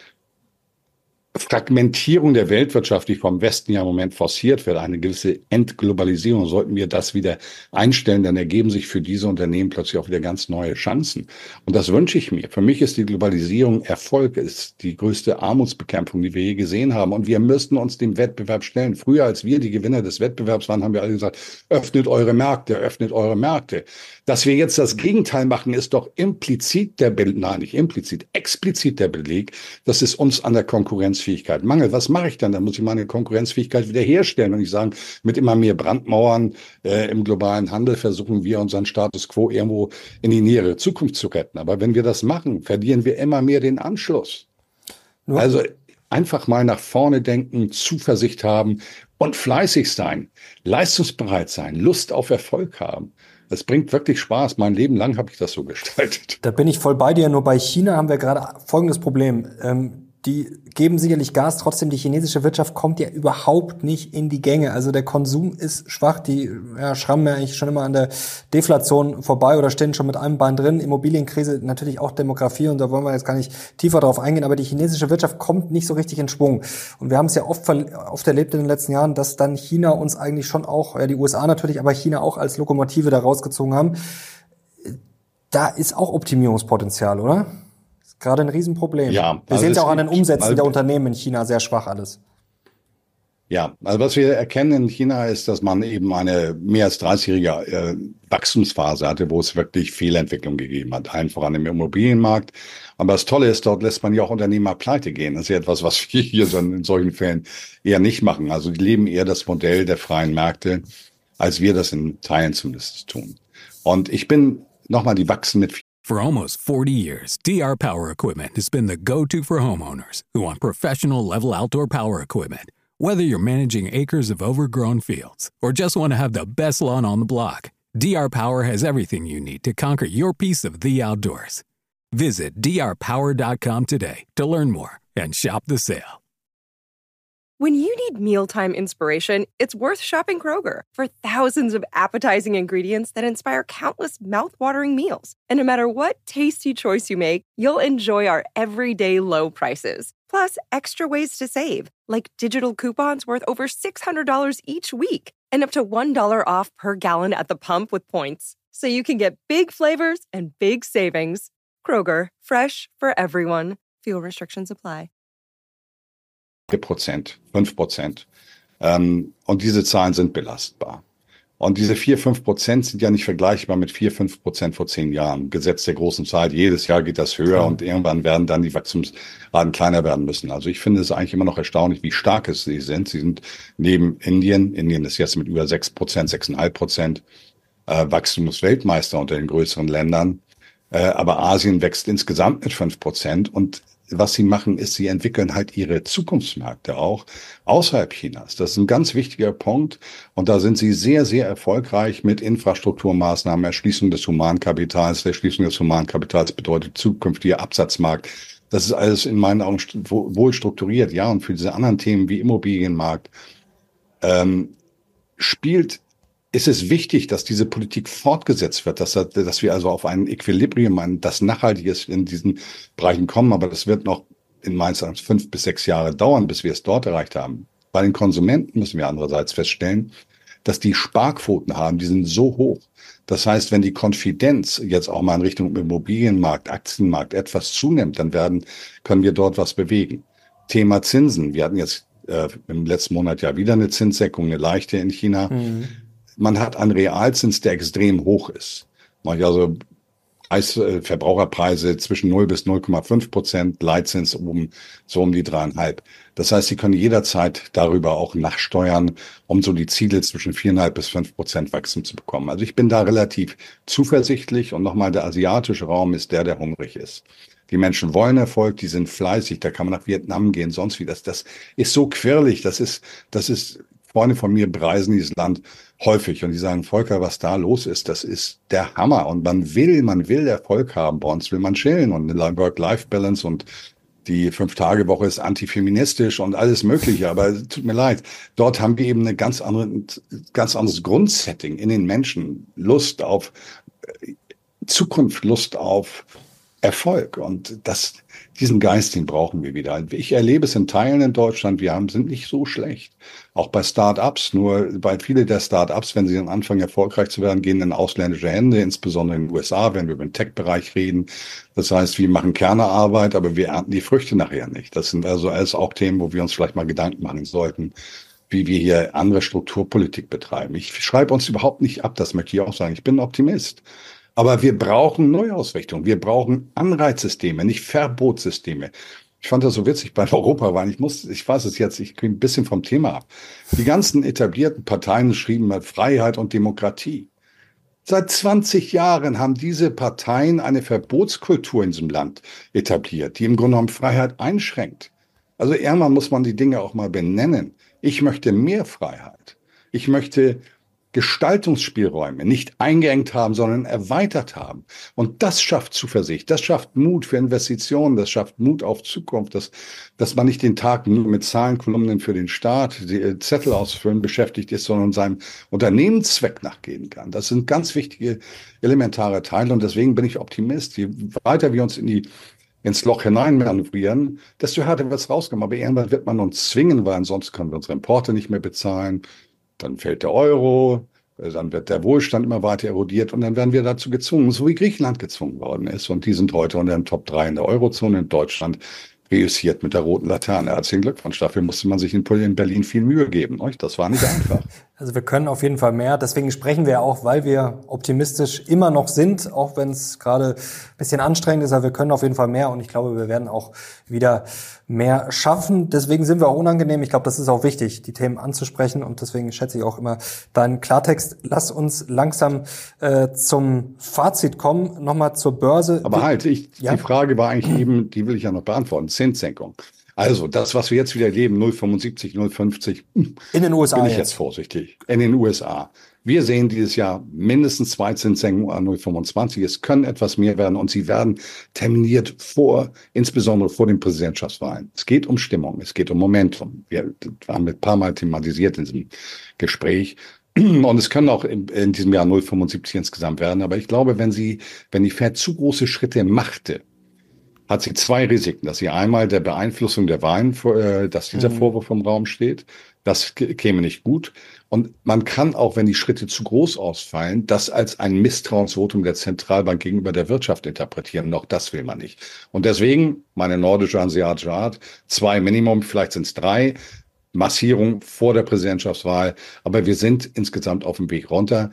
Fragmentierung der Weltwirtschaft, die vom Westen ja im Moment forciert wird, eine gewisse Entglobalisierung, sollten wir das wieder einstellen, dann ergeben sich für diese Unternehmen plötzlich auch wieder ganz neue Chancen. Und das wünsche ich mir. Für mich ist die Globalisierung Erfolg, ist die größte Armutsbekämpfung, die wir je gesehen haben. Und wir müssten uns dem Wettbewerb stellen. Früher, als wir die Gewinner des Wettbewerbs waren, haben wir alle gesagt, öffnet eure Märkte, öffnet eure Märkte. Dass wir jetzt das Gegenteil machen, ist doch implizit der Beleg, nein, nicht implizit, explizit der Beleg, dass es uns an der Konkurrenzfähigkeit mangelt. Was mache ich dann? Dann muss ich meine Konkurrenzfähigkeit wiederherstellen und nicht sagen, mit immer mehr Brandmauern äh, im globalen Handel versuchen wir unseren Status quo irgendwo in die nähere Zukunft zu retten. Aber wenn wir das machen, verlieren wir immer mehr den Anschluss. Nur also einfach mal nach vorne denken, Zuversicht haben und fleißig sein, leistungsbereit sein, Lust auf Erfolg haben. Das bringt wirklich Spaß. Mein Leben lang habe ich das so gestaltet.
Da bin ich voll bei dir. Nur bei China haben wir gerade folgendes Problem. Ähm, die geben sicherlich Gas, trotzdem die chinesische Wirtschaft kommt ja überhaupt nicht in die Gänge. Also der Konsum ist schwach. Die ja, schrammen ja eigentlich schon immer an der Deflation vorbei oder stehen schon mit einem Bein drin. Immobilienkrise, natürlich auch Demografie und da wollen wir jetzt gar nicht tiefer drauf eingehen. Aber die chinesische Wirtschaft kommt nicht so richtig in Schwung. Und wir haben es ja oft, oft erlebt in den letzten Jahren, dass dann China uns eigentlich schon auch, ja die U S A natürlich, aber China auch als Lokomotive da rausgezogen haben. Da ist auch Optimierungspotenzial, oder? Gerade ein Riesenproblem. Ja, wir also sehen es auch an den Umsätzen also, der Unternehmen in China sehr schwach alles.
Ja, also was wir erkennen in China ist, dass man eben eine mehr als dreißigjährige äh, Wachstumsphase hatte, wo es wirklich Fehlentwicklung gegeben hat, allen voran im Immobilienmarkt. Aber das Tolle ist, dort lässt man ja auch Unternehmer pleite gehen. Das ist ja etwas, was wir hier so in solchen Fällen eher nicht machen. Also die leben eher das Modell der freien Märkte, als wir das in Teilen zumindest tun. Und ich bin nochmal, die wachsen mit.
For almost forty years, D R Power Equipment has been the go-to for homeowners who want professional level outdoor power equipment. Whether you're managing acres of overgrown fields or just want to have the best lawn on the block, D R Power has everything you need to conquer your piece of the outdoors. Visit D R power dot com today to learn more and shop the sale.
When you need mealtime inspiration, it's worth shopping Kroger for thousands of appetizing ingredients that inspire countless mouth-watering meals. And no matter what tasty choice you make, you'll enjoy our everyday low prices. Plus, extra ways to save, like digital coupons worth over six hundred dollars each week and up to one dollar off per gallon at the pump with points. So you can get big flavors and big savings. Kroger, fresh for everyone. Fuel restrictions apply.
vier Prozent, fünf Prozent. Ähm, und diese Zahlen sind belastbar. Und diese vier, fünf Prozent sind ja nicht vergleichbar mit vier, fünf Prozent vor zehn Jahren. Gesetz der großen Zeit. Jedes Jahr geht das höher und irgendwann werden dann die Wachstumsraten kleiner werden müssen. Also ich finde es eigentlich immer noch erstaunlich, wie stark es sie sind. Sie sind neben Indien, Indien ist jetzt mit über sechs Prozent, sechs Komma fünf Prozent, äh, Wachstumsweltmeister unter den größeren Ländern. Äh, aber Asien wächst insgesamt mit fünf Prozent. Und was sie machen, ist, sie entwickeln halt ihre Zukunftsmärkte auch außerhalb Chinas. Das ist ein ganz wichtiger Punkt. Und da sind sie sehr, sehr erfolgreich mit Infrastrukturmaßnahmen, Erschließung des Humankapitals. Erschließung des Humankapitals bedeutet zukünftiger Absatzmarkt. Das ist alles in meinen Augen wohl strukturiert. Ja, und für diese anderen Themen wie Immobilienmarkt ähm, spielt ist es wichtig, dass diese Politik fortgesetzt wird, dass, dass wir also auf ein Equilibrium, ein, das Nachhaltiges in diesen Bereichen kommen. Aber das wird noch in meines Erachtens fünf bis sechs Jahre dauern, bis wir es dort erreicht haben. Bei den Konsumenten müssen wir andererseits feststellen, dass die Sparquoten haben, die sind so hoch. Das heißt, wenn die Konfidenz jetzt auch mal in Richtung Immobilienmarkt, Aktienmarkt etwas zunimmt, dann werden, können wir dort was bewegen. Thema Zinsen. Wir hatten jetzt äh, im letzten Monat ja wieder eine Zinssenkung, eine leichte in China. Mhm. Man hat einen Realzins, der extrem hoch ist. Also Preis, äh, Verbraucherpreise zwischen null bis null Komma fünf Prozent, Leitzins um so um die dreieinhalb. Das heißt, Sie können jederzeit darüber auch nachsteuern, um so die Ziele zwischen viereinhalb bis fünf Prozent Wachstum zu bekommen. Also ich bin da relativ zuversichtlich und nochmal, der asiatische Raum ist der, der hungrig ist. Die Menschen wollen Erfolg, die sind fleißig, da kann man nach Vietnam gehen, sonst wie. Das, das ist so quirlig, das ist, das ist, Freunde von mir bereisen dieses Land häufig und die sagen, Volker, was da los ist, das ist der Hammer und man will, man will Erfolg haben, bei uns will man chillen und eine Work-Life-Balance und die Fünf-Tage-Woche ist antifeministisch und alles Mögliche, aber tut mir leid, dort haben wir eben eine ganz andere, ganz anderes Grundsetting in den Menschen, Lust auf Zukunft, Lust auf Erfolg und das, diesen Geist, den brauchen wir wieder. Ich erlebe es in Teilen in Deutschland, wir haben, sind nicht so schlecht. Auch bei Start-ups, nur bei viele der Start-ups, wenn sie dann anfangen erfolgreich zu werden, gehen in ausländische Hände, insbesondere in den U S A, wenn wir über den Tech-Bereich reden. Das heißt, wir machen Kernearbeit, aber wir ernten die Früchte nachher nicht. Das sind also alles auch Themen, wo wir uns vielleicht mal Gedanken machen sollten, wie wir hier andere Strukturpolitik betreiben. Ich schreibe uns überhaupt nicht ab, das möchte ich auch sagen. Ich bin ein Optimist. Aber wir brauchen Neuausrichtung. Wir brauchen Anreizsysteme, nicht Verbotssysteme. Ich fand das so witzig bei Europawahlen. Ich muss, ich weiß es jetzt, ich kriege ein bisschen vom Thema ab. Die ganzen etablierten Parteien schrieben Freiheit und Demokratie. Seit zwanzig Jahren haben diese Parteien eine Verbotskultur in diesem Land etabliert, die im Grunde genommen Freiheit einschränkt. Also irgendwann muss man die Dinge auch mal benennen. Ich möchte mehr Freiheit. Ich möchte Gestaltungsspielräume nicht eingeengt haben, sondern erweitert haben. Und das schafft Zuversicht, das schafft Mut für Investitionen, das schafft Mut auf Zukunft, dass, dass man nicht den Tag nur mit Zahlenkolumnen für den Staat, die Zettel ausfüllen beschäftigt ist, sondern seinem Unternehmenszweck nachgehen kann. Das sind ganz wichtige, elementare Teile und deswegen bin ich Optimist. Je weiter wir uns in die ins Loch hinein manövrieren, desto härter wird es rauskommen. Aber irgendwann wird man uns zwingen, weil ansonsten können wir unsere Importe nicht mehr bezahlen. Dann fällt der Euro, dann wird der Wohlstand immer weiter erodiert und dann werden wir dazu gezwungen, so wie Griechenland gezwungen worden ist. Und die sind heute unter den Top drei in der Eurozone. In Deutschland reüssiert mit der roten Laterne. Herzlichen Glückwunsch. Dafür musste man sich in Berlin viel Mühe geben. Das war nicht einfach.
Also wir können auf jeden Fall mehr. Deswegen sprechen wir auch, weil wir optimistisch immer noch sind, auch wenn es gerade ein bisschen anstrengend ist. Aber wir können auf jeden Fall mehr und ich glaube, wir werden auch wieder mehr schaffen. Deswegen sind wir auch unangenehm. Ich glaube, das ist auch wichtig, die Themen anzusprechen und deswegen schätze ich auch immer deinen Klartext. Lass uns langsam äh, zum Fazit kommen. Nochmal zur Börse.
Aber halt, ich,
ja?
die Frage war eigentlich eben, die will ich ja noch beantworten, Zinssenkung. Also das, was wir jetzt wieder erleben, null Komma fünfundsiebzig, null Komma fünfzig,
in den U S A
bin ich
jetzt.
jetzt vorsichtig. In den U S A. Wir sehen dieses Jahr mindestens zwei Zinssenkungen an null Komma fünfundzwanzig. Es können etwas mehr werden und sie werden terminiert vor, insbesondere vor den Präsidentschaftswahlen. Es geht um Stimmung, es geht um Momentum. Wir haben ein paar Mal thematisiert in diesem Gespräch. Und es können auch in, in diesem Jahr null Komma fünfundsiebzig insgesamt werden. Aber ich glaube, wenn sie, wenn die Fed zu große Schritte machte, hat sie zwei Risiken, dass sie einmal der Beeinflussung der Wahlen, dass dieser Vorwurf im Raum steht, das käme nicht gut. Und man kann auch, wenn die Schritte zu groß ausfallen, das als ein Misstrauensvotum der Zentralbank gegenüber der Wirtschaft interpretieren. Auch das will man nicht. Und deswegen, meine nordische, asiatische Art, zwei Minimum, vielleicht sind es drei, Massierung vor der Präsidentschaftswahl. Aber wir sind insgesamt auf dem Weg runter.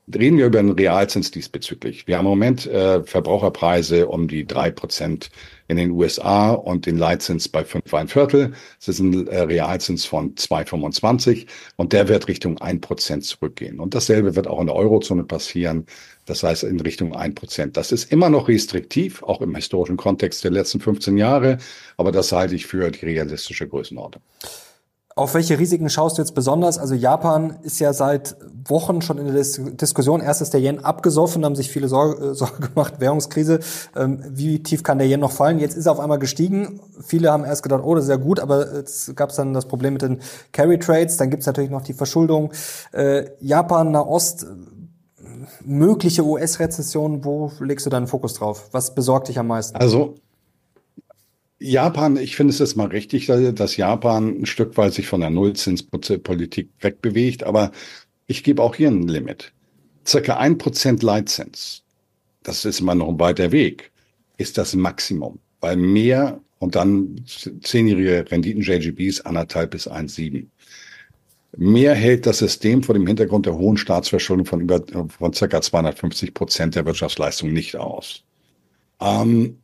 Reden wir über einen Realzins diesbezüglich. Wir haben im Moment äh, Verbraucherpreise um die drei Prozent in den U S A und den Leitzins bei fünf Komma fünf Viertel. Das ist ein äh, Realzins von zwei Komma fünfundzwanzig und der wird Richtung ein Prozent zurückgehen. Und dasselbe wird auch in der Eurozone passieren. Das heißt in Richtung ein Prozent. Das ist immer noch restriktiv, auch im historischen Kontext der letzten fünfzehn Jahre. Aber das halte ich für die realistische Größenordnung.
Auf welche Risiken schaust du jetzt besonders? Also Japan ist ja seit Wochen schon in der Dis- Diskussion. Erst ist der Yen abgesoffen, da haben sich viele Sorge, äh, Sorge gemacht, Währungskrise. Ähm, wie tief kann der Yen noch fallen? Jetzt ist er auf einmal gestiegen. Viele haben erst gedacht, oh, das ist ja gut, aber jetzt gab es dann das Problem mit den Carry Trades. Dann gibt es natürlich noch die Verschuldung. Äh, Japan, Nahost, mögliche U S-Rezession. Wo legst du deinen Fokus drauf? Was besorgt dich am meisten?
Also Japan, ich finde es jetzt mal richtig, dass Japan ein Stück weit sich von der Nullzinspolitik wegbewegt, aber ich gebe auch hier ein Limit. Circa ein Prozent Leitzins, das ist immer noch ein weiter Weg, ist das Maximum, weil mehr und dann zehnjährige Renditen J G Bs anderthalb bis eins Komma sieben. Mehr hält das System vor dem Hintergrund der hohen Staatsverschuldung von über von circa zweihundertfünfzig Prozent der Wirtschaftsleistung nicht aus. Ähm,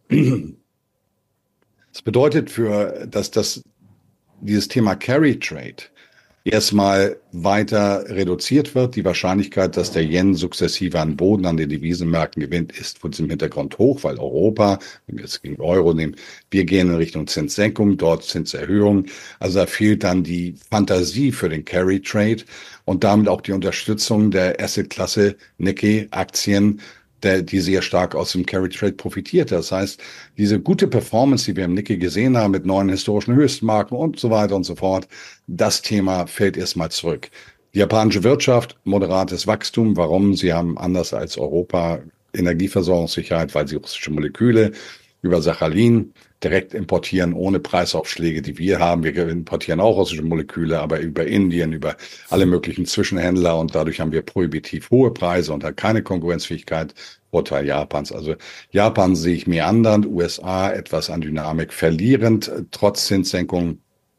Das bedeutet für, dass das, dieses Thema Carry Trade erstmal weiter reduziert wird. Die Wahrscheinlichkeit, dass der Yen sukzessive an Boden an den Devisenmärkten gewinnt, ist vor diesem Hintergrund hoch, weil Europa, wenn wir jetzt gegen Euro nehmen, wir gehen in Richtung Zinssenkung, dort Zinserhöhung. Also da fehlt dann die Fantasie für den Carry Trade und damit auch die Unterstützung der Assetklasse Nikkei-Aktien, Der, die sehr stark aus dem Carry Trade profitiert. Das heißt, diese gute Performance, die wir im Nikkei gesehen haben mit neuen historischen Höchstmarken und so weiter und so fort, das Thema fällt erstmal zurück. Die japanische Wirtschaft, moderates Wachstum. Warum? Sie haben anders als Europa Energieversorgungssicherheit, weil sie russische Moleküle über Sachalin direkt importieren, ohne Preisaufschläge, die wir haben. Wir importieren auch russische Moleküle, aber über Indien, über alle möglichen Zwischenhändler und dadurch haben wir prohibitiv hohe Preise und halt keine Konkurrenzfähigkeit. Vorteil Japans. Also Japan sehe ich mehr anderen, U S A etwas an Dynamik verlierend, trotz Zinssenkung.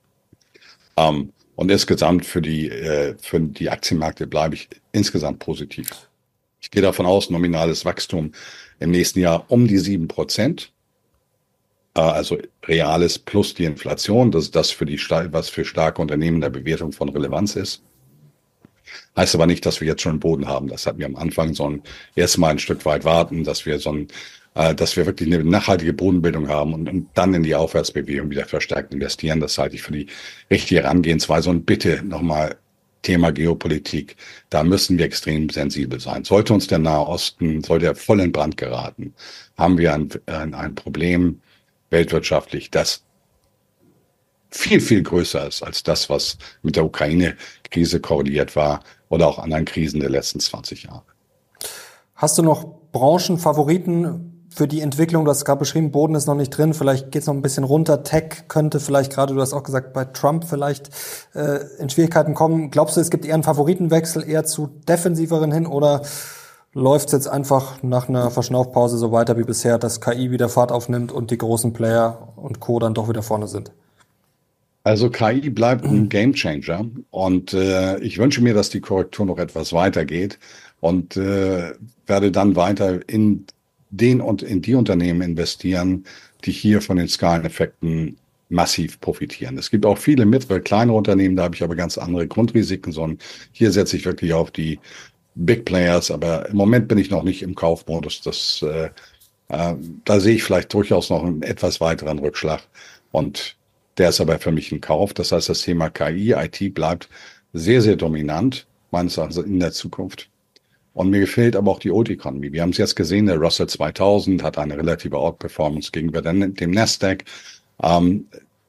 Ähm, und insgesamt für die, äh, für die Aktienmärkte bleibe ich insgesamt positiv. Ich gehe davon aus, nominales Wachstum im nächsten Jahr um die sieben Prozent. Also Reales plus die Inflation, das ist das, für die, was für starke Unternehmen der Bewertung von Relevanz ist. Heißt aber nicht, dass wir jetzt schon einen Boden haben. Das hatten wir am Anfang, sondern erstmal ein Stück weit warten, dass wir so ein, äh, dass wir wirklich eine nachhaltige Bodenbildung haben und, und dann in die Aufwärtsbewegung wieder verstärkt investieren. Das halte ich für die richtige Herangehensweise. Und bitte nochmal Thema Geopolitik. Da müssen wir extrem sensibel sein. Sollte uns der Nahe Osten, sollte er voll in Brand geraten, haben wir ein, ein, ein Problem weltwirtschaftlich, das viel, viel größer ist als das, was mit der Ukraine-Krise korreliert war oder auch anderen Krisen der letzten zwanzig Jahre.
Hast du noch Branchenfavoriten für die Entwicklung? Du hast gerade beschrieben, Boden ist noch nicht drin, vielleicht geht es noch ein bisschen runter. Tech könnte vielleicht gerade, du hast auch gesagt, bei Trump vielleicht äh, in Schwierigkeiten kommen. Glaubst du, es gibt eher einen Favoritenwechsel, eher zu defensiveren hin oder läuft es jetzt einfach nach einer Verschnaufpause so weiter wie bisher, dass K I wieder Fahrt aufnimmt und die großen Player und Co. dann doch wieder vorne sind?
Also K I bleibt ein Gamechanger und äh, ich wünsche mir, dass die Korrektur noch etwas weitergeht und äh, werde dann weiter in den und in die Unternehmen investieren, die hier von den Skaleneffekten massiv profitieren. Es gibt auch viele mittlere, kleinere Unternehmen, da habe ich aber ganz andere Grundrisiken, sondern hier setze ich wirklich auf die Big Players, aber im Moment bin ich noch nicht im Kaufmodus. Das, äh, äh, da sehe ich vielleicht durchaus noch einen etwas weiteren Rückschlag und der ist aber für mich ein Kauf. Das heißt, das Thema K I, I T bleibt sehr, sehr dominant, meines Erachtens in der Zukunft. Und mir gefällt aber auch die Old Economy. Wir haben es jetzt gesehen, der Russell zweitausend hat eine relative Outperformance gegenüber dem Nasdaq. Ähm,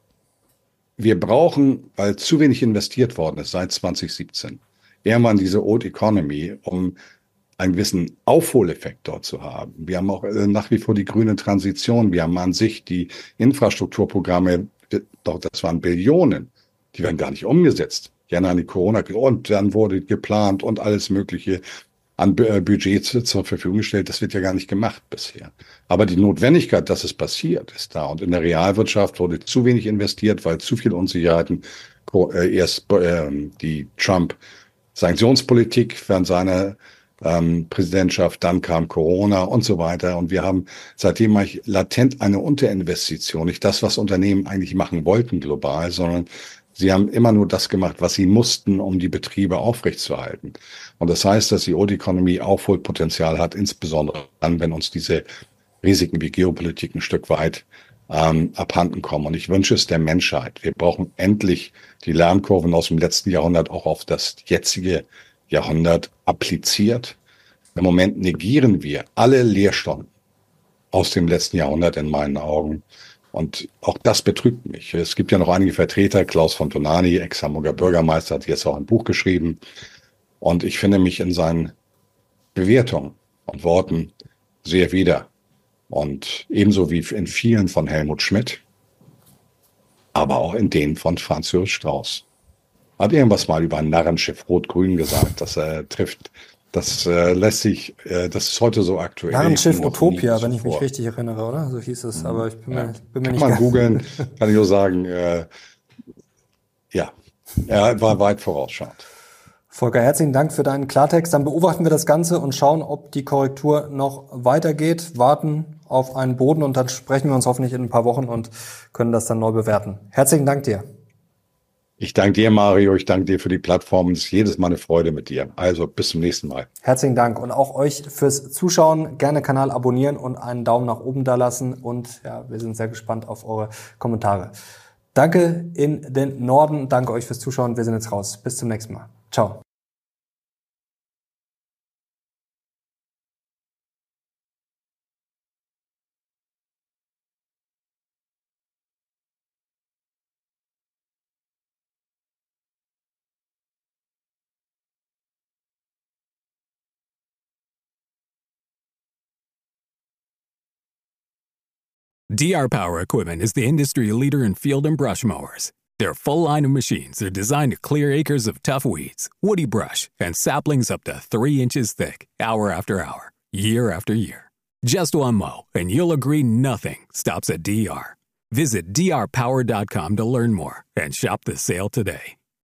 wir brauchen, weil zu wenig investiert worden ist seit zwanzig siebzehn, eher mal in diese Old Economy, um einen gewissen Aufholeffekt dort zu haben. Wir haben auch äh, nach wie vor die grüne Transition. Wir haben an sich die Infrastrukturprogramme, doch das waren Billionen, die werden gar nicht umgesetzt. Ja, an die Corona und dann wurde geplant und alles Mögliche an Budgets zur Verfügung gestellt. Das wird ja gar nicht gemacht bisher. Aber die Notwendigkeit, dass es passiert, ist da. Und in der Realwirtschaft wurde zu wenig investiert, weil zu viel Unsicherheiten äh, erst äh, die Trump Sanktionspolitik während seiner ähm, Präsidentschaft, dann kam Corona und so weiter. Und wir haben seitdem eigentlich latent eine Unterinvestition, nicht das, was Unternehmen eigentlich machen wollten global, sondern sie haben immer nur das gemacht, was sie mussten, um die Betriebe aufrechtzuerhalten. Und das heißt, dass die Old Economy Aufholpotenzial hat, insbesondere dann, wenn uns diese Risiken wie Geopolitik ein Stück weit ähm, abhanden kommen. Und ich wünsche es der Menschheit. Wir brauchen endlich die Lernkurven aus dem letzten Jahrhundert auch auf das jetzige Jahrhundert appliziert. Im Moment negieren wir alle Lehrstunden aus dem letzten Jahrhundert in meinen Augen. Und auch das betrübt mich. Es gibt ja noch einige Vertreter, Klaus von Tonani, Ex-Hamburger Bürgermeister, hat jetzt auch ein Buch geschrieben. Und ich finde mich in seinen Bewertungen und Worten sehr wieder. Und ebenso wie in vielen von Helmut Schmidt, aber auch in denen von Franz Josef Strauß. Hat irgendwas mal über ein Narrenschiff Rot-Grün gesagt, das er trifft. Das äh, lässt sich, äh, das ist heute so aktuell.
Narrenschiff Utopia, wenn ich mich richtig erinnere, oder? So hieß es, aber ich bin
ja.
mir, bin mir
kann
nicht
man
ganz
googeln, kann ich nur sagen, äh, ja, er war weit vorausschauend.
Volker, herzlichen Dank für deinen Klartext. Dann beobachten wir das Ganze und schauen, ob die Korrektur noch weitergeht, warten auf einen Boden und dann sprechen wir uns hoffentlich in ein paar Wochen und können das dann neu bewerten. Herzlichen Dank dir.
Ich danke dir, Mario. Ich danke dir für die Plattform. Es ist jedes Mal eine Freude mit dir. Also bis zum nächsten Mal.
Herzlichen Dank und auch euch fürs Zuschauen. Gerne Kanal abonnieren und einen Daumen nach oben da lassen. Und ja, wir sind sehr gespannt auf eure Kommentare. Danke in den Norden. Danke euch fürs Zuschauen. Wir sind jetzt raus. Bis zum nächsten Mal. Ciao.
D R Power Equipment is the industry leader in field and brush mowers. Their full line of machines are designed to clear acres of tough weeds, woody brush, and saplings up to three inches thick, hour after hour, year after year. Just one mow, and you'll agree nothing stops at D R. Visit D R power dot com to learn more and shop the sale today.